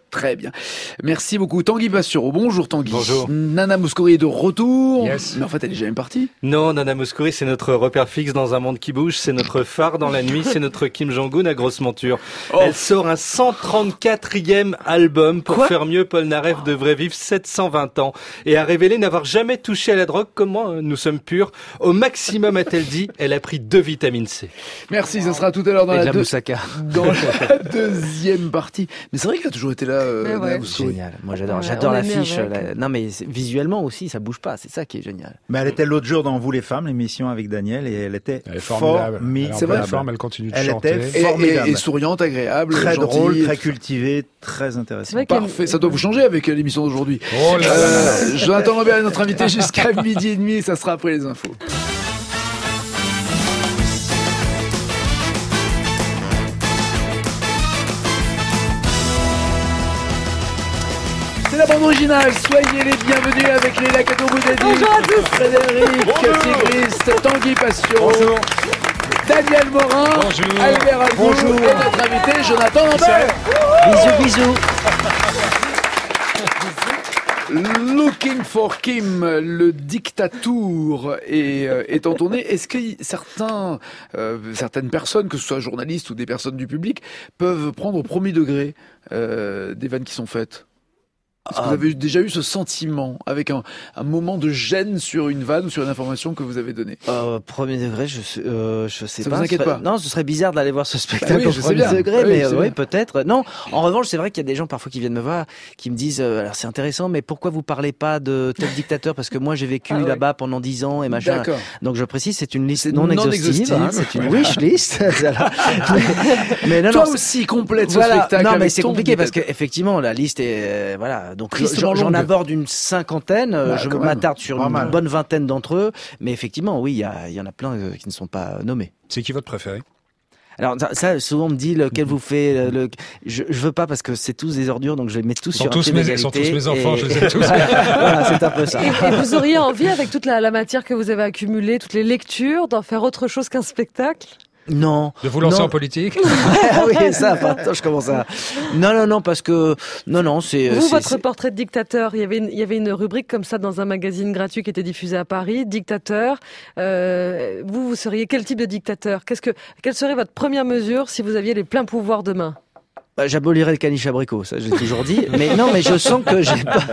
Très bien. Merci beaucoup. Tanguy Bastureau. Bonjour Tanguy. Bonjour. Nana Mouskouri est de retour. Yes. Mais en fait, elle est jamais partie. Non, Nana Mouskouri, c'est notre repère fixe dans un monde qui bouge. C'est notre phare dans la nuit. C'est notre Kim Jong-un à grosse monture. Oh. Elle sort un 134e album. Pour faire mieux, Paul Narev devrait vivre 720 ans. Et a révélé n'avoir jamais touché à la drogue. Comment nous sommes purs. Au maximum, a-t-elle dit, elle a pris 2 vitamines C. Merci, ça sera tout à l'heure dans la deuxième partie. Mais c'est vrai qu'elle a toujours été là. Génial. Moi, j'adore l'affiche. Non, mais visuellement aussi, ça bouge pas. C'est ça qui est génial. Mais elle était l'autre jour dans Vous les femmes, l'émission avec Daniel, et elle était formidable. C'est vrai. Elle continue de chanter. Elle était formidable. Et souriante, agréable, très gentille. drôle, très cultivée, très intéressante. Parfait. Ça doit vous changer avec l'émission d'aujourd'hui. Oh là là. Jonathan Lambert est notre invité jusqu'à 12h30. Ça sera après les infos. C'est la bande originale, soyez les bienvenus avec Léla Kadouboudadi. Bonjour à tous. Frédéric Sigrist, Tanguy Bastureau. Bonjour. Daniel Morin. Bonjour. Albert Alboul. Bonjour. Et notre invité Jonathan Lambert. Bisous. Looking for Kim, le dictatour est en tournée. Est-ce que certaines personnes, que ce soit journalistes ou des personnes du public, peuvent prendre au premier degré des vannes qui sont faites ? Est-ce que vous avez déjà eu ce sentiment avec un moment de gêne sur une vanne ou sur une information que vous avez donnée ? Premier degré, je sais ça pas. Vous inquiète pas. Non, ce serait bizarre d'aller voir ce spectacle au je sais premier bien. degré, mais oui, oui, peut-être. Non, en revanche, c'est vrai qu'il y a des gens parfois qui viennent me voir, qui me disent, alors c'est intéressant, mais pourquoi vous parlez pas de tel dictateur ? Parce que moi, j'ai vécu là-bas pendant 10 ans et machin. D'accord. Donc je précise, c'est une liste non exhaustive, exhaustive. c'est une wish list. mais non, Toi non, aussi complète ce voilà. spectacle. Non, mais avec c'est ton compliqué parce dictateur. que effectivement, la liste est voilà. Donc Tristement j'en longue. aborde une cinquantaine. Je quand même. m'attarde sur Pas une mal. bonne vingtaine d'entre eux, mais effectivement, oui, il y en a plein qui ne sont pas nommés. C'est qui votre préféré ? Alors ça, souvent on me dit lequel vous fait. Je veux pas parce que c'est tous des ordures, donc je les mets tous sur un pied d'égalité. Sont tous mes enfants, je les aime tous. Voilà, c'est un peu ça. Et vous auriez envie, avec toute la matière que vous avez accumulée, toutes les lectures, d'en faire autre chose qu'un spectacle ? Non. De vous lancer Non. en politique ? Oui, ça, attends, je commence à... Non, parce que... Non, c'est... Vous, c'est- votre c'est- portrait de dictateur, il y avait une rubrique comme ça dans un magazine gratuit qui était diffusé à Paris, dictateur. Vous seriez quel type de dictateur ? Quelle serait votre première mesure si vous aviez les pleins pouvoirs demain ? J'abolirais le caniche abricot, ça j'ai toujours dit. Mais non, mais je sens que j'ai pas...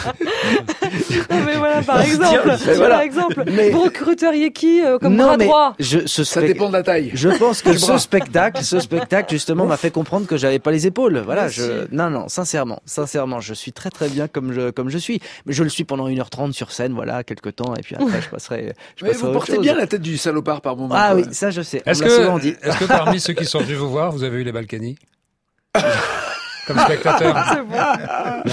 Non, mais voilà, par exemple, Mais- vous recruteriez qui comme non, bras mais droit ? Ça dépend de la taille. Je pense que ce spectacle justement m'a fait comprendre que j'avais pas les épaules. Voilà, non, sincèrement, je suis très très bien comme je suis. Mais je le suis pendant 1h30 sur scène, voilà, quelques temps, et puis après je passerai Mais vous à autre portez chose. bien la tête du salopard par moment. Ah quoi. oui, ça je sais. Est-ce On me l'a souvent dit. que parmi ceux qui sont venus vous voir, vous avez eu les Balkany ? Comme spectateur. Non ?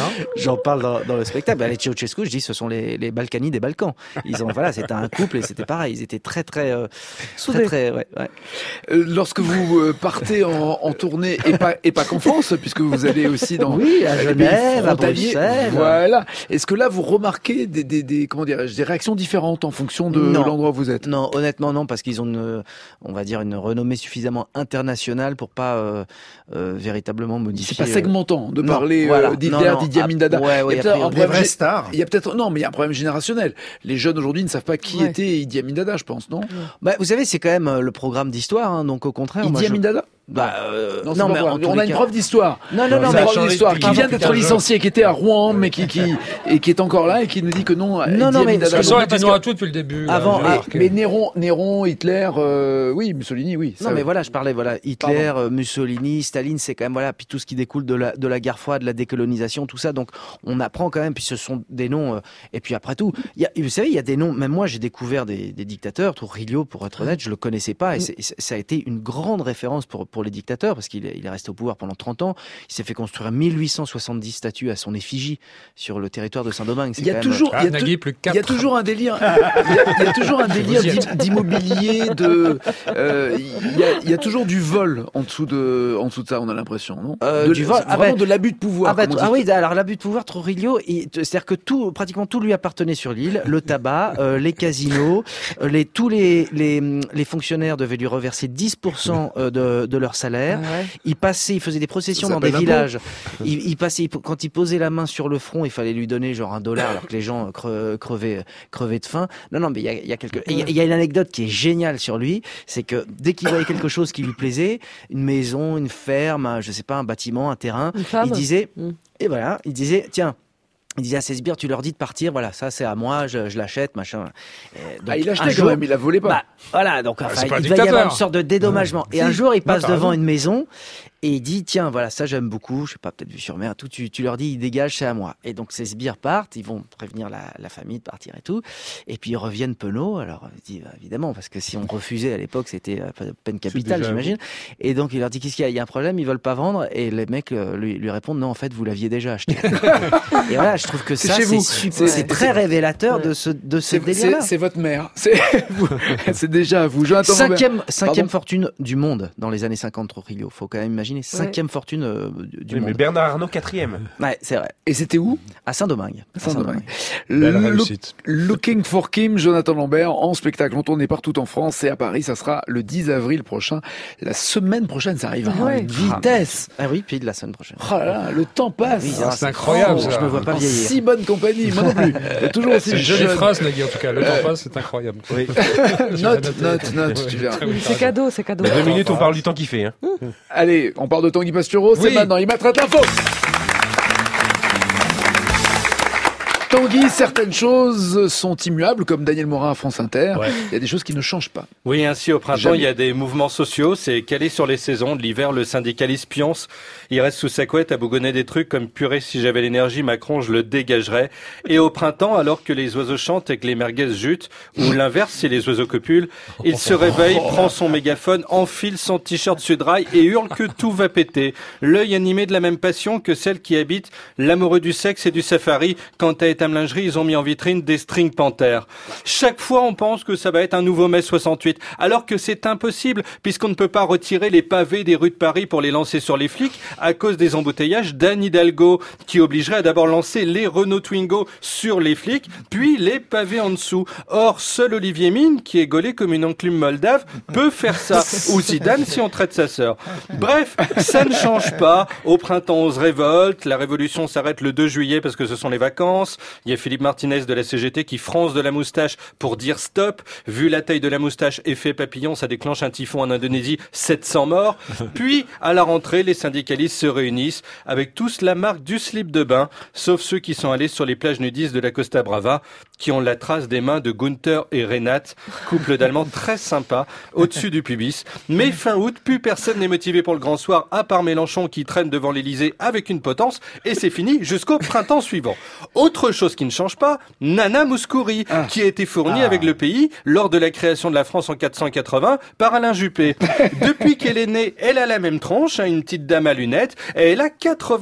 J'en parle dans le spectacle. Les Ceausescu, je dis, ce sont les Balkany des Balkans. C'était un couple et c'était pareil. Ils étaient très Soudés. ouais. Lorsque vous partez en tournée, et pas qu'en France, puisque vous allez aussi dans Oui, à les Genève, pays à frontaliers. Bruxelles. Voilà. Est-ce que là, vous remarquez des réactions différentes en fonction de Non. l'endroit où vous êtes ? Non, honnêtement non, parce qu'ils ont on va dire une renommée suffisamment internationale pour pas véritablement modifier. C'est pas segmentant de parler voilà. d'Hitler, Non. D'Idi Amin Dada. Ouais, Il y a a peut-être un priori. Des vraies stars. Il y a peut-être mais il y a un problème générationnel. Les jeunes aujourd'hui ne savent pas qui était Idi Amin Dada, je pense, non ? Vous savez, c'est quand même le programme d'histoire, hein, donc au contraire. Idi Amin Dada ? Non, mais en tous on les a une cas- prof d'histoire. Non, Une prof d'histoire qui vient d'être putain, licenciée, qui était à Rouen, mais qui est encore là et qui nous dit que non. Idi mais Amin ce Dada. que Ça aurait été parce noir que- à tout depuis le début. Avant, j'ai remarqué. Mais Néron, Hitler, oui, Mussolini, oui. Non, mais voilà, je parlais, Hitler, Mussolini, Staline, c'est quand même, puis tout ce qui découle de la guerre froide, de la décolonisation, tout ça. Donc, on apprend quand même, puis ce sont des noms, et puis après tout, vous savez, il y a des noms, même moi, j'ai découvert des dictateurs, Trujillo, pour être honnête, je le connaissais pas, et ça a été une grande référence pour les dictateurs, parce qu'il est resté au pouvoir pendant 30 ans. Il s'est fait construire 1870 statues à son effigie sur le territoire de Saint-Domingue. Il y a toujours un délire. Il y a toujours un délire d'immobilier, il y a toujours du vol en dessous de ça, on a l'impression, non du vol, vraiment de l'abus de pouvoir. Oui, alors l'abus de pouvoir, Trujillo, c'est-à-dire que pratiquement tout lui appartenait sur l'île, le tabac, les casinos, tous les fonctionnaires devaient lui reverser 10% de leur leur salaire. Il faisait des processions dans des villages. Il passait, quand il posait la main sur le front, il fallait lui donner genre $1 alors que les gens crevaient de faim. Non, mais il y a une anecdote qui est géniale sur lui, c'est que dès qu'il voyait quelque chose qui lui plaisait, une maison, une ferme, un bâtiment, un terrain, il disait, tiens, il disait à ses sbires, tu leur dis de partir, voilà, ça c'est à moi, je l'achète, machin. Donc, il achetait quand même, il la volait pas. Voilà, donc il va y avoir une sorte de dédommagement. Et un jour, il passe devant une maison et il dit, tiens, voilà, ça j'aime beaucoup, je sais pas, peut-être vue sur mer, tout, tu leur dis, ils dégagent, c'est à moi. Et donc ces sbires partent, ils vont prévenir la famille de partir et tout. Et puis ils reviennent penauds, alors il dit, évidemment, parce que si on refusait à l'époque, c'était peine capitale, j'imagine. Et donc il leur dit, qu'est-ce qu'il y a? Il y a un problème, ils veulent pas vendre. Et les mecs lui répondent, non, en fait, vous l'aviez déjà acheté. Et voilà, je trouve que ça, c'est très révélateur de ce délire-là. C'est votre mère. C'est déjà vous. Cinquième fortune du monde dans les années 50, Trujillo. Faut quand même imaginer. Cinquième fortune du monde. Mais Bernard Arnault, 4e. Ouais, c'est vrai. Et c'était où? À Saint-Domingue. Looking for Kim, Jonathan Lambert, en spectacle. On tourne partout en France et à Paris, ça sera le 10 avril prochain. La semaine prochaine, ça arrive à une vitesse. Ah oui, puis de la semaine prochaine. Oh là là, le temps passe. Oui, c'est incroyable. Ça. Je me vois pas vieillir. Si bonne compagnie, moi non plus. Toujours aussi jeune. C'est une phrase, Nagui, en tout cas. Le temps passe, c'est incroyable. Oui. Note, tu verras. C'est cadeau. 2 minutes, on parle du temps qu'il fait. Hein. Allez, on parle de Tanguy Pastureau, c'est maintenant, il m'attrape l'info. Tanguy, certaines choses sont immuables, comme Daniel Morin à France Inter. Il y a des choses qui ne changent pas. Oui, ainsi au printemps, il y a des mouvements sociaux. C'est calé sur les saisons. De l'hiver, le syndicaliste pionce. Il reste sous sa couette à bougonner des trucs comme purée, si j'avais l'énergie, Macron, je le dégagerais. Et au printemps, alors que les oiseaux chantent et que les merguez jutent, ou l'inverse, si les oiseaux copulent, il se réveille, prend son mégaphone, enfile son t-shirt Sudrail et hurle que tout va péter. L'œil animé de la même passion que celle qui habite l'amoureux du sexe et du safari quand à Etam Lingerie, ils ont mis en vitrine des strings panthères. Chaque fois, on pense que ça va être un nouveau mai 68, alors que c'est impossible, puisqu'on ne peut pas retirer les pavés des rues de Paris pour les lancer sur les flics à cause des embouteillages d'Anne Hidalgo, qui obligerait à d'abord lancer les Renault Twingo sur les flics, puis les pavés en dessous. Or, seul Olivier Mine, qui est gaulé comme une enclume moldave, peut faire ça. Ou Zidane si on traite sa sœur. Bref, ça ne change pas. Au printemps, on se révolte. La révolution s'arrête le 2 juillet parce que ce sont les vacances. Il y a Philippe Martinez de la CGT qui fronce de la moustache pour dire stop. Vu la taille de la moustache, effet papillon, ça déclenche un typhon en Indonésie, 700 morts. Puis, à la rentrée, les syndicalistes se réunissent avec tous la marque du slip de bain, sauf ceux qui sont allés sur les plages nudistes de la Costa Brava, qui ont la trace des mains de Gunther et Renate, couple d'Allemands très sympa, au-dessus du pubis. Mais fin août, plus personne n'est motivé pour le grand soir, à part Mélenchon qui traîne devant l'Elysée avec une potence, et c'est fini jusqu'au printemps suivant. Autre chose qui ne change pas, Nana Mouskouri, qui a été fournie avec le pays lors de la création de la France en 480 par Alain Juppé. Depuis qu'elle est née, elle a la même tronche, une petite dame à lunettes, et elle a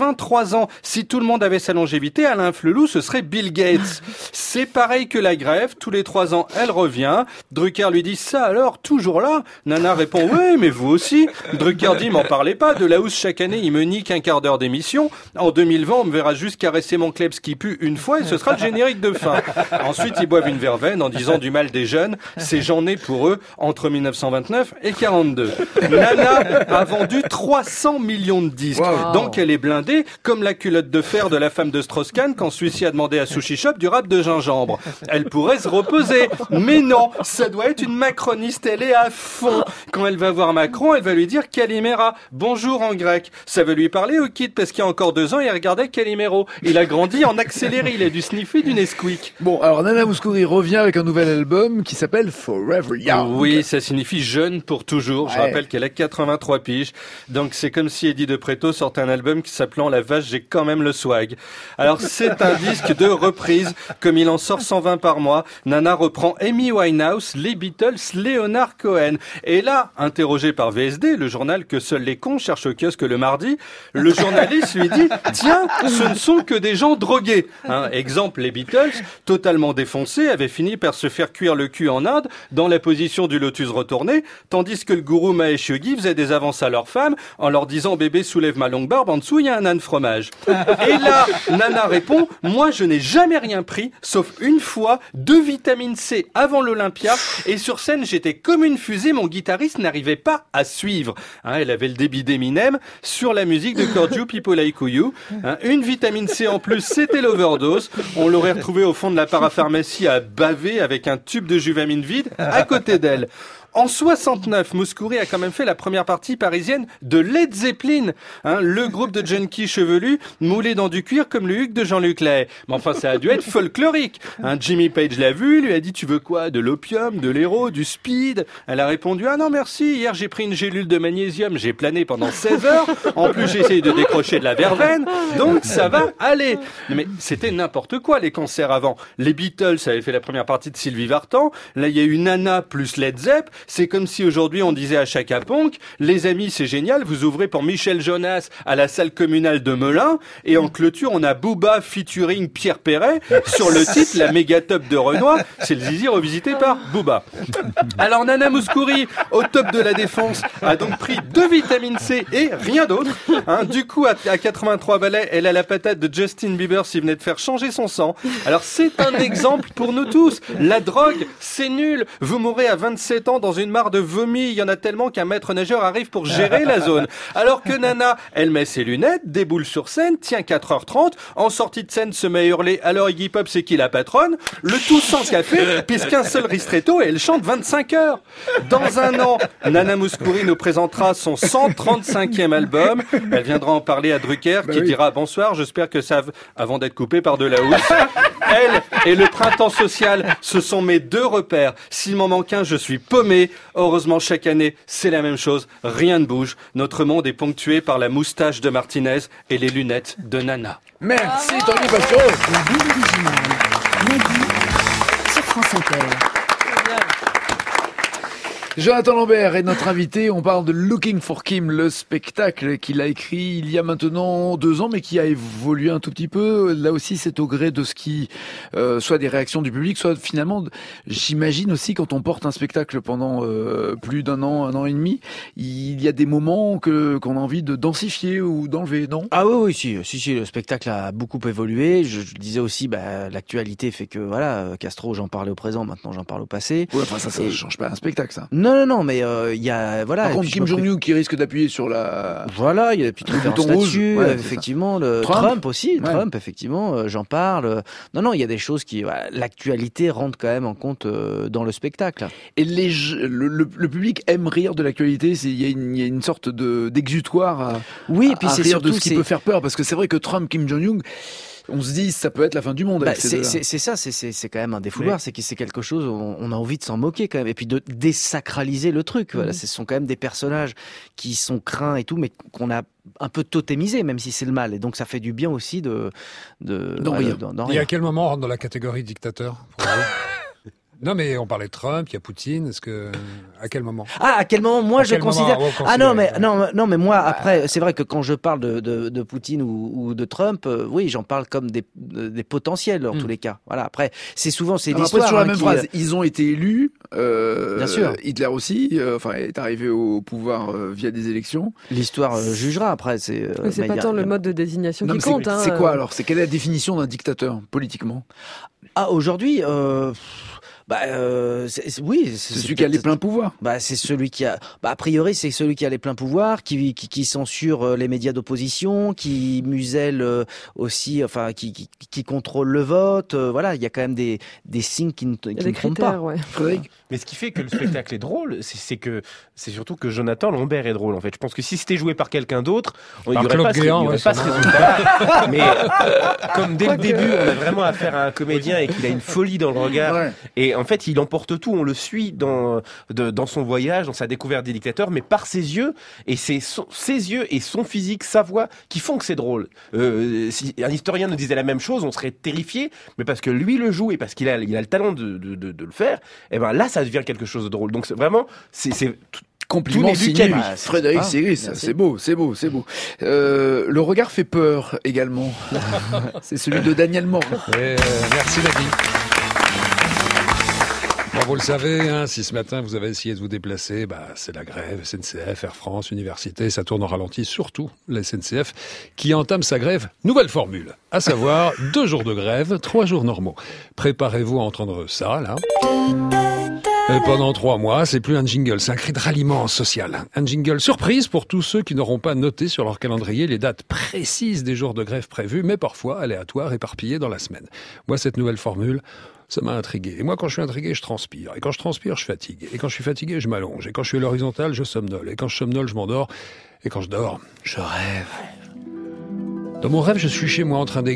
83 ans. Si tout le monde avait sa longévité, Alain Flelou, ce serait Bill Gates. C'est pareil que la grève, tous les 3 ans, elle revient. Drucker lui dit, ça alors, toujours là? Nana répond, oui, mais vous aussi. Drucker dit, m'en parlez pas, de la housse chaque année, il me nique un quart d'heure d'émission. En 2020, on me verra juste caresser mon klebs qui pue une fois et ce sera le générique de fin. Ensuite, ils boivent une verveine en disant du mal des jeunes. C'est j'en ai pour eux entre 1929 et 42. Nana a vendu 300 millions de disques. Wow. Donc elle est blindée comme la culotte de fer de la femme de Strauss-Kahn quand celui-ci a demandé à Sushi Shop du rap de gingembre. Elle pourrait se reposer. Mais non, ça doit être une macroniste. Elle est à fond. Quand elle va voir Macron, elle va lui dire Kalimera. Bonjour en grec. Ça veut lui parler au kid parce qu'il y a encore 2 ans, il regardait Calimero. Il a grandi en accéléré. Il a dû sniffer du Nesquik. Bon, alors Nana Mouskouri revient avec un nouvel album qui s'appelle Forever Young. Oui, ça signifie jeune pour toujours. Je rappelle qu'elle a 83 piges. Donc c'est comme si Eddie de Pretto sortait un album qui s'appelant La Vache, j'ai quand même le swag. Alors c'est un disque de reprise. Comme il en sort 120 par mois, Nana reprend Amy Winehouse, les Beatles, Leonard Cohen. Et là, interrogé par VSD, le journal que seuls les cons cherchent au kiosque le mardi, le journaliste lui dit « Tiens, ce ne sont que des gens drogués. » Exemple, les Beatles, totalement défoncés, avaient fini par se faire cuire le cul en Inde dans la position du lotus retourné, tandis que le gourou Mahesh Yogi faisait des avances à leurs femmes en leur disant « Bébé, soulève ma longue barbe, en dessous, il y a un âne fromage. » Et là, Nana répond « Moi, je n'ai jamais rien pris, sauf une fois 2 vitamines C avant l'Olympia et sur scène j'étais comme une fusée, mon guitariste n'arrivait pas à suivre. Elle avait le débit d'Eminem sur la musique de Cordiou People Like You. Une vitamine C en plus, c'était l'overdose. On l'aurait retrouvé au fond de la parapharmacie à baver avec un tube de Juvamine vide à côté d'elle. En 69, Mouskouri a quand même fait la première partie parisienne de Led Zeppelin, le groupe de junkies chevelus moulés dans du cuir comme le Hugues de Jean-Luc Lahaye. Mais enfin, ça a dû être folklorique. Jimmy Page l'a vu, lui a dit « Tu veux quoi ? De l'opium, de l'héro, du speed ?» Elle a répondu « Ah non, merci, hier j'ai pris une gélule de magnésium, j'ai plané pendant 16 heures. En plus, j'ai essayé de décrocher de la verveine, donc ça va aller. » Mais c'était n'importe quoi, les concerts avant. Les Beatles avaient fait la première partie de Sylvie Vartan. Là, il y a eu Nana plus Led Zepp. C'est comme si aujourd'hui on disait à Chaka Ponk, les amis c'est génial, vous ouvrez pour Michel Jonas à la salle communale de Melun, et en clôture on a Booba featuring Pierre Perret sur le titre La méga top de Renoir, c'est le zizi revisité par Booba. Alors Nana Mouskouri, au top de la défense, a donc pris 2 vitamines C et rien d'autre. Du coup à 83 balais, elle a la patate de Justin Bieber s'il venait de faire changer son sang. Alors c'est un exemple pour nous tous, la drogue c'est nul, vous mourrez à 27 ans dans une mare de vomi, il y en a tellement qu'un maître nageur arrive pour gérer la zone. Alors que Nana, elle met ses lunettes, déboule sur scène, tient 4h30, en sortie de scène se met à hurler « Alors Iggy Pop, c'est qui la patronne ?» Le tout sans café, puisqu'un seul ristretto et elle chante 25 heures. Dans un an, Nana Mouskouri nous présentera son 135e album. Elle viendra en parler à Drucker qui dira « Bonsoir, j'espère que ça... » avant d'être coupé par de la housse. Elle et le printemps social, ce sont mes 2 repères. S'il m'en manque un, je suis paumé. Heureusement, chaque année, c'est la même chose. Rien ne bouge. Notre monde est ponctué par la moustache de Martinez et les lunettes de Nana. Merci, Tanguy Pacho. La bande originale. Nagui sur France Inter. Jonathan Lambert est notre invité. On parle de Looking for Kim, le spectacle qu'il a écrit il y a maintenant 2 ans, mais qui a évolué un tout petit peu. Là aussi, c'est au gré de ce qui, soit des réactions du public, soit finalement, j'imagine aussi quand on porte un spectacle pendant plus d'1 an, 1 an et demi, il y a des moments qu'on a envie de densifier ou d'enlever, non ? Ah oui, si, le spectacle a beaucoup évolué. Je disais aussi, l'actualité fait que voilà, Castro, j'en parlais au présent, maintenant j'en parle au passé. Ouais, enfin ça change pas un spectacle, ça. Non, mais il y a voilà. Par contre, Kim Jong-un qui risque d'appuyer sur la. Voilà, il y a des petites références là-dessus. Effectivement, le Trump aussi. Ouais. Trump, effectivement, j'en parle. Non, il y a des choses qui, l'actualité rentre quand même en compte dans le spectacle. Et le public aime rire de l'actualité. Il y a une sorte d'exutoire à c'est rire de ce qui peut faire peur, parce que c'est vrai que Trump, Kim Jong-un. On se dit, ça peut être la fin du monde. C'est ça, c'est quand même un défouloir, c'est que c'est quelque chose où on a envie de s'en moquer quand même, et puis de désacraliser le truc. Voilà, ce sont quand même des personnages qui sont craints et tout, mais qu'on a un peu totémisé, même si c'est le mal. Et donc ça fait du bien aussi d'en rire. Et à quel moment on rentre dans la catégorie dictateur pour vous ? Non, mais on parlait de Trump, il y a Poutine. À quel moment ? À quel moment moi je considère non, mais moi après c'est vrai que quand je parle de Poutine ou de Trump, oui, j'en parle comme des potentiels en tous les cas. Voilà. Après c'est l'histoire. Après sur la même phrase, ils ont été élus. Bien sûr. Hitler aussi, est arrivé au pouvoir via des élections. L'histoire jugera après. C'est pas tant le mode de désignation qui compte. C'est quoi alors ? C'est quelle est la définition d'un dictateur politiquement ? Aujourd'hui. C'est celui qui a les pleins pouvoirs. C'est celui qui a, a priori, c'est celui qui a les pleins pouvoirs, qui censure les médias d'opposition, qui muselle aussi, qui contrôle le vote. Voilà, il y a quand même des signes qui ne trompent pas. Ouais. Frédéric. Mais ce qui fait que le spectacle est drôle, c'est surtout que Jonathan Lambert est drôle. En fait, je pense que si c'était joué par quelqu'un d'autre, il n'y aurait pas ce résultat. Mais comme dès le début, on a vraiment affaire à un comédien et qu'il a une folie dans le regard. Ouais. Et en fait, il emporte tout. On le suit dans son voyage, dans sa découverte des dictateurs, mais par ses yeux. Et c'est ses yeux et son physique, sa voix, qui font que c'est drôle. Si un historien nous disait la même chose, on serait terrifié. Mais parce que lui le joue et parce qu'il a le talent de le faire, et ben là, ça devient quelque chose de drôle. Donc c'est vraiment, c'est compliment signé Frédéric Sigris, c'est beau. Le regard fait peur également. C'est celui de Daniel Morin. Merci Nagui. Bon, vous le savez, hein, si ce matin vous avez essayé de vous déplacer, c'est la grève, SNCF, Air France, Université, ça tourne au ralenti, surtout la SNCF, qui entame sa grève. Nouvelle formule, à savoir 2 jours de grève, 3 jours normaux. Préparez-vous à entendre ça, là. Et pendant 3 mois, c'est plus un jingle, c'est un cri de ralliement social. Un jingle surprise pour tous ceux qui n'auront pas noté sur leur calendrier les dates précises des jours de grève prévus, mais parfois aléatoires, éparpillés dans la semaine. Moi, cette nouvelle formule, ça m'a intrigué. Et moi, quand je suis intrigué, je transpire. Et quand je transpire, je fatigue. Et quand je suis fatigué, je m'allonge. Et quand je suis à l'horizontale, je somnole. Et quand je somnole, je m'endors. Et quand je dors, je rêve. Dans mon rêve, je suis chez moi en train de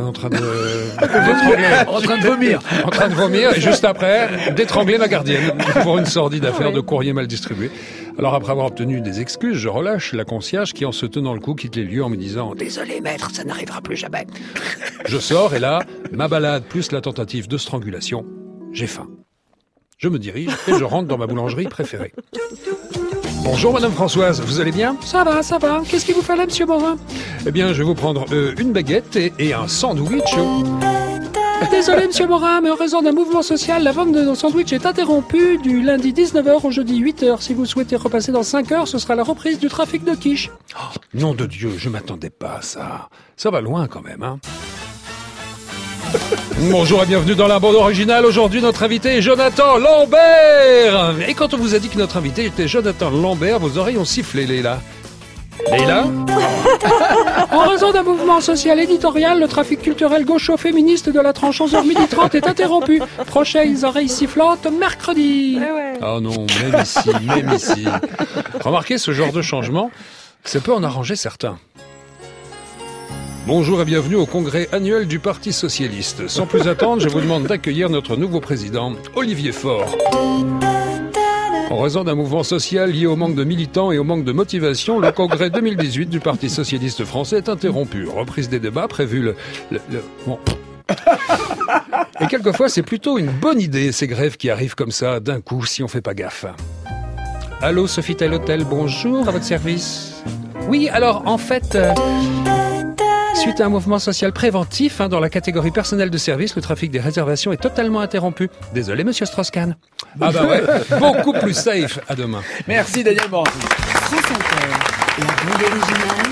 vomir. En train de vomir, et juste après, d'étrangler ma gardienne pour une sordide affaire de courrier mal distribué. Alors après avoir obtenu des excuses, je relâche la concierge qui, en se tenant le cou, quitte les lieux en me disant « Désolé maître, ça n'arrivera plus jamais ». Je sors et là, ma balade plus la tentative de strangulation, j'ai faim. Je me dirige et je rentre dans ma boulangerie préférée. Bonjour Madame Françoise, vous allez bien ? Ça va. Qu'est-ce qu'il vous fallait, Monsieur Morin ? Eh bien, je vais vous prendre une baguette et un sandwich. Désolé, Monsieur Morin, mais en raison d'un mouvement social, la vente de nos sandwichs est interrompue du lundi 19h au jeudi 8h. Si vous souhaitez repasser dans 5 heures, ce sera la reprise du trafic de quiche. Oh, nom de Dieu, je m'attendais pas à ça. Ça va loin quand même, hein. Bonjour et bienvenue dans la bande originale. Aujourd'hui, notre invité est Jonathan Lambert. Et quand on vous a dit que notre invité était Jonathan Lambert, vos oreilles ont sifflé, Leïla. Leïla ? En raison d'un mouvement social éditorial, le trafic culturel gaucho-féministe de la tranche 11h30 est interrompu. Prochaines oreilles sifflantes, mercredi. Oh non, même ici. Remarquez ce genre de changement, ça peut en arranger certains. Bonjour et bienvenue au congrès annuel du Parti Socialiste. Sans plus attendre, je vous demande d'accueillir notre nouveau président, Olivier Faure. En raison d'un mouvement social lié au manque de militants et au manque de motivation, le congrès 2018 du Parti Socialiste français est interrompu. Reprise des débats prévue Bon. Et quelquefois, c'est plutôt une bonne idée, ces grèves qui arrivent comme ça, d'un coup, si on fait pas gaffe. Allô, Sofitel Hôtel, bonjour, à votre service. Oui, alors, en fait... Suite à un mouvement social préventif, dans la catégorie personnel de service, le trafic des réservations est totalement interrompu. Désolé, monsieur Strauss-Kahn. Ah bah ouais, beaucoup plus safe. À demain. Merci, Daniel Morin. France Inter, la bande originale,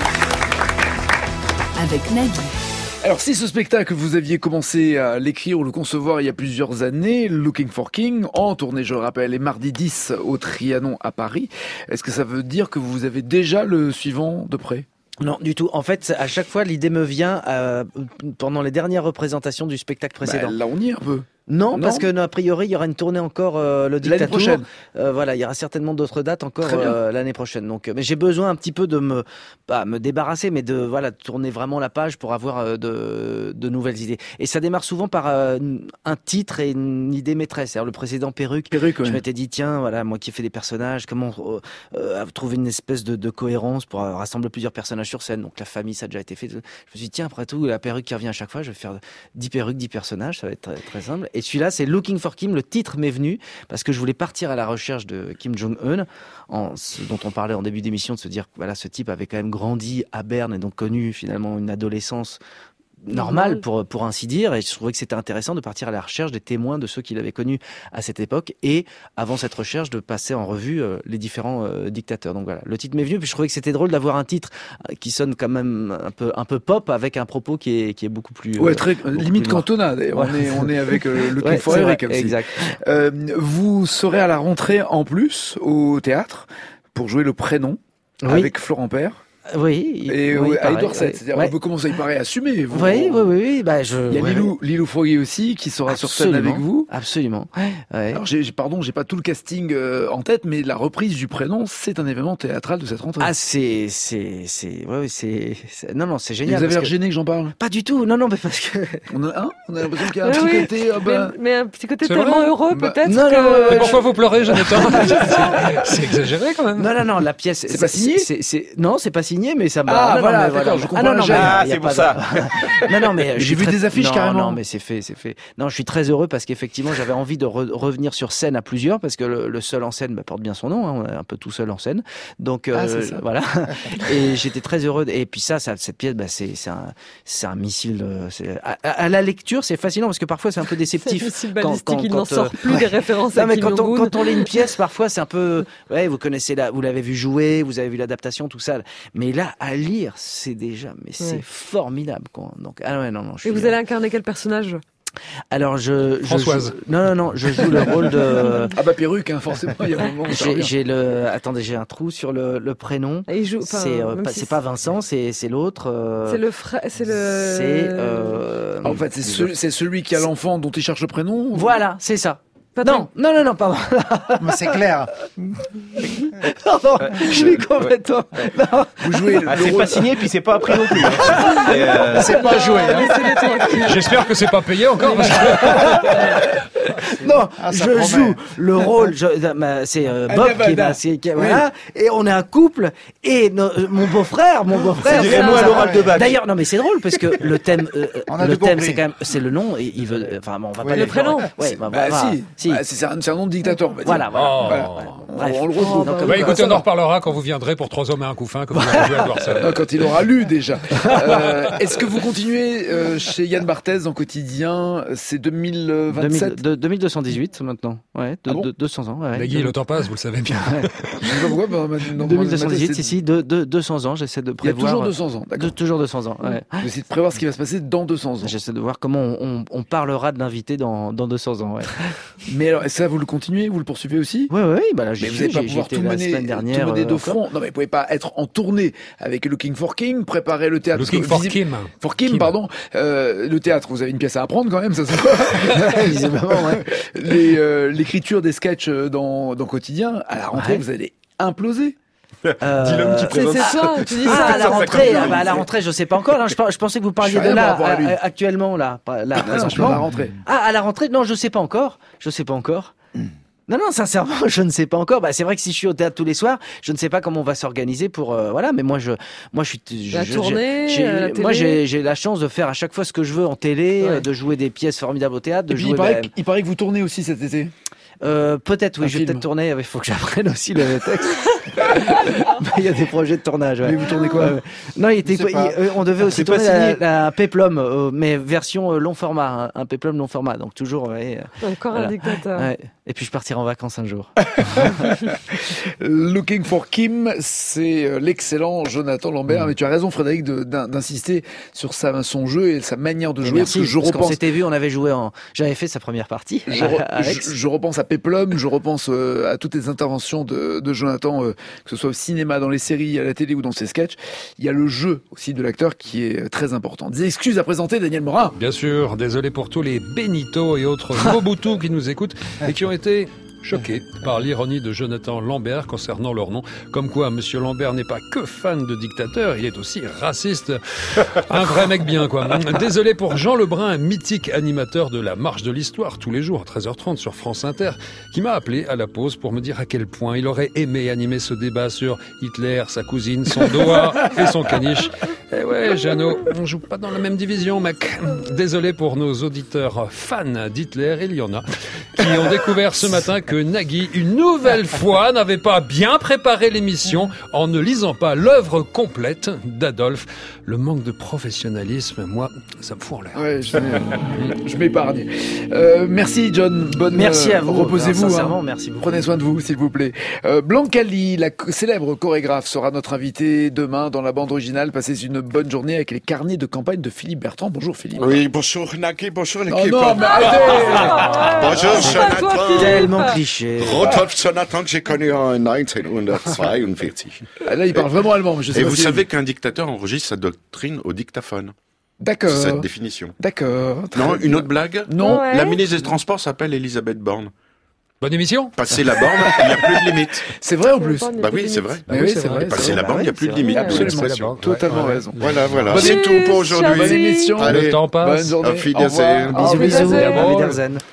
avec Nagui. Alors, si ce spectacle, vous aviez commencé à l'écrire ou le concevoir il y a plusieurs années, Looking for King, en tournée, je le rappelle, est mardi 10 au Trianon à Paris, est-ce que ça veut dire que vous avez déjà le suivant de près ? Non, du tout. En fait, à chaque fois, l'idée me vient pendant les dernières représentations du spectacle précédent. Là, on y est un peu. Non, parce que a priori, il y aura une tournée encore le Dictateur. L'année prochaine. Voilà, il y aura certainement d'autres dates encore l'année prochaine. Donc, mais j'ai besoin un petit peu de me débarrasser, mais de tourner vraiment la page pour avoir de nouvelles idées. Et ça démarre souvent par un titre et une idée maîtresse. C'est-à-dire le précédent Perruque. Je m'étais dit tiens, voilà, moi qui fais des personnages, comment trouver une espèce de cohérence pour rassembler plusieurs personnages sur scène. Donc la famille, ça a déjà été fait. Je me suis dit tiens, après tout, la perruque qui revient à chaque fois, je vais faire 10 perruques, 10 personnages, ça va être très, très simple. Et celui-là, c'est Looking for Kim. Le titre m'est venu parce que je voulais partir à la recherche de Kim Jong-un, dont on parlait en début d'émission, de se dire que voilà, ce type avait quand même grandi à Berne et donc connu finalement une adolescence normale pour ainsi dire, et je trouvais que c'était intéressant de partir à la recherche des témoins de ceux qu'il avait connus à cette époque, et avant cette recherche de passer en revue les différents dictateurs. Donc voilà, le titre m'est venu, puis je trouvais que c'était drôle d'avoir un titre qui sonne quand même un peu pop, avec un propos qui est beaucoup plus très limite cantonade. On est avec le for Eric aussi. Exact. Vous serez à la rentrée en plus au théâtre pour jouer le prénom avec Florent Père. Oui. Et à Édouard VII. C'est-à-dire un peu comment ça y paraît assumé. Vous, oui. il y a Lilou Foguet aussi qui sera sur scène avec vous. Absolument. Alors j'ai pas tout le casting en tête, mais la reprise du prénom, c'est un événement théâtral de cette rentrée. Ah, c'est non, c'est génial. Vous avez l'air gêné que j'en parle? Pas du tout. Non, mais parce que on a l'impression qu'il y a un petit côté. Mais un petit côté tellement heureux, peut-être. Non. Pourquoi vous pleurez, Jonathan? C'est exagéré quand même. Non, la pièce. C'est pas signé. Non, c'est pas signé. signé, mais ça m'a. Ah, voilà, d'accord, je comprends. C'est pour ça. Non, mais j'ai vu des affiches carrément. Non, mais c'est fait. Non, je suis très heureux parce qu'effectivement, j'avais envie de revenir sur scène à plusieurs parce que le seul en scène porte bien son nom. Hein, on est un peu tout seul en scène. Donc voilà. Et j'étais très heureux. Et puis cette pièce, c'est un missile. À la lecture, c'est fascinant parce que parfois c'est un peu déceptif. C'est un missile balistique, il n'en sort plus des références. Non, mais quand on lit une pièce, parfois c'est un peu. Ouais, vous connaissez vous l'avez vu jouer, vous avez vu l'adaptation, tout ça. Mais là, à lire, c'est déjà, c'est formidable, quoi. Donc, non. Et vous allez incarner quel personnage? Alors Françoise. Je joue le rôle de. Ah bah perruque, hein, forcément. Il y a un moment. Attendez, j'ai un trou sur le prénom. Et il joue. C'est pas Vincent, c'est l'autre. C'est le frère. En fait, c'est celui qui a l'enfant dont il cherche le prénom. Voilà, c'est ça. Non, pardon. Mais c'est clair. Pardon, je suis complètement. Non. Vous jouez. C'est pas signé, puis c'est pas appris non plus. C'est pas joué. J'espère que c'est pas payé encore. Parce que... Non, je joue le rôle. C'est Bob qui est voilà, et on est un couple. Et mon beau-frère. C'est moi à l'oral de bac. D'ailleurs, non, mais c'est drôle parce que le thème, c'est quand même, c'est le nom. Et il veut. Enfin, bon, on va pas le prénom. Ouais, si. C'est un nom de dictateur, on va dire. Voilà. On le retrouve. Écoutez, on en reparlera quand vous viendrez pour 3 hommes et un couffin, que vous avez joué à Dorsal. Quand il aura lu déjà. Est-ce que vous continuez chez Yann Barthès en quotidien? C'est 2027 2218 maintenant. Ouais, 200 ans. Ouais. Guy, le temps passe, vous le savez bien. Je sais pas pourquoi. 2218, 200 ans, j'essaie de prévoir. Il y a toujours 200 ans, d'accord. Toujours 200 ans, ouais. Vous essayez de prévoir ce qui va se passer dans 200 ans. J'essaie de voir comment on parlera de l'invité dans 200 ans, ouais. Mais alors, ça, vous le continuez? Vous le poursuivez aussi? Oui, bah là, mais vous n'allez pas pouvoir tout mener de front. Non, mais vous pouvez pas être en tournée avec Looking for King, préparer le théâtre. Looking for Kim. For Kim, pardon. Le théâtre, vous avez une pièce à apprendre quand même, ça se voit. Visiblement, ouais. L'écriture des sketchs dans Quotidien, à la rentrée, vous allez imploser. Dis l'homme qui présente. C'est toi, tu dis ça. À la rentrée, je sais pas encore. Je pensais que vous parliez de là, actuellement, là. À la rentrée. À la rentrée, non, je sais pas encore. Non, sincèrement, je ne sais pas encore. Bah, c'est vrai que si je suis au théâtre tous les soirs, je ne sais pas comment on va s'organiser pour, voilà. Mais moi, j'ai la chance de faire à chaque fois ce que je veux en télé, de jouer des pièces formidables au théâtre, de jouer. Il paraît que vous tournez aussi cet été. Peut-être, oui, je vais peut-être tourner. Il faut que j'apprenne aussi le texte. Il y a des projets de tournage. Ouais. Mais vous tournez quoi? Non, on devait aussi tourner la Péplum, mais version long format, un Péplum long format. Donc toujours. Encore un dictateur. Ouais. Et puis je partirai en vacances un jour. Looking for Kim, c'est l'excellent Jonathan Lambert. Mais tu as raison, Frédéric, d'insister sur son jeu et sa manière de jouer. Merci, parce qu'on s'était vu, on avait joué j'avais fait sa première partie. Je repense à Péplum, je repense à toutes les interventions de Jonathan, que ce soit au cinéma, dans les séries, à la télé ou dans ses sketchs. Il y a le jeu aussi de l'acteur qui est très important. Des excuses à présenter, Daniel Morin. Bien sûr, désolé pour tous les Benito et autres Mobutu qui nous écoutent et qui ont été choqués par l'ironie de Jonathan Lambert concernant leur nom. Comme quoi, Monsieur Lambert n'est pas que fan de dictateurs, il est aussi raciste. Un vrai mec bien, quoi. Désolé pour Jean Lebrun, mythique animateur de la Marche de l'Histoire, tous les jours à 13h30 sur France Inter, qui m'a appelé à la pause pour me dire à quel point il aurait aimé animer ce débat sur Hitler, sa cousine, son doigt et son caniche. Eh ouais, Jeannot, on joue pas dans la même division, mec. Désolé pour nos auditeurs fans d'Hitler, il y en a, qui ont découvert ce matin que Nagui, une nouvelle fois, n'avait pas bien préparé l'émission en ne lisant pas l'œuvre complète d'Adolphe. Le manque de professionnalisme, moi, ça me fout en l'air. Ouais, je m'épargne. Merci, John. Merci à vous. Reposez-vous. Sincèrement, merci beaucoup. Prenez soin de vous, s'il vous plaît. Blancali, la célèbre chorégraphe, sera notre invitée demain dans la bande originale. Passez une bonne journée avec les carnets de campagne de Philippe Bertrand. Bonjour, Philippe. Oui, bonjour, Nagui. Bonjour, l'équipe. Oh non, mais arrêtez. Bonjour, Jonathan. Tellement cliché. Rudolf Jonathan que j'ai connu en 1942. Là, il parle vraiment allemand. Et vous savez qu'un dictateur enregistre sa doctrine au dictaphone. D'accord. C'est cette définition. D'accord. Non, une autre blague? Non. Ouais. La ministre des Transports s'appelle Elisabeth Borne. Bonne émission. Passer la borne, il n'y a plus de limite. C'est vrai en plus. Bah oui, c'est vrai. Oui, c'est vrai. Passer la borne, il n'y a plus de limite. Absolument. Totalement raison. Voilà. C'est tout pour aujourd'hui. Bonne émission. Le temps passe. Bonne journée. Auf Wiedersehen. Bisous. Wiedersehen.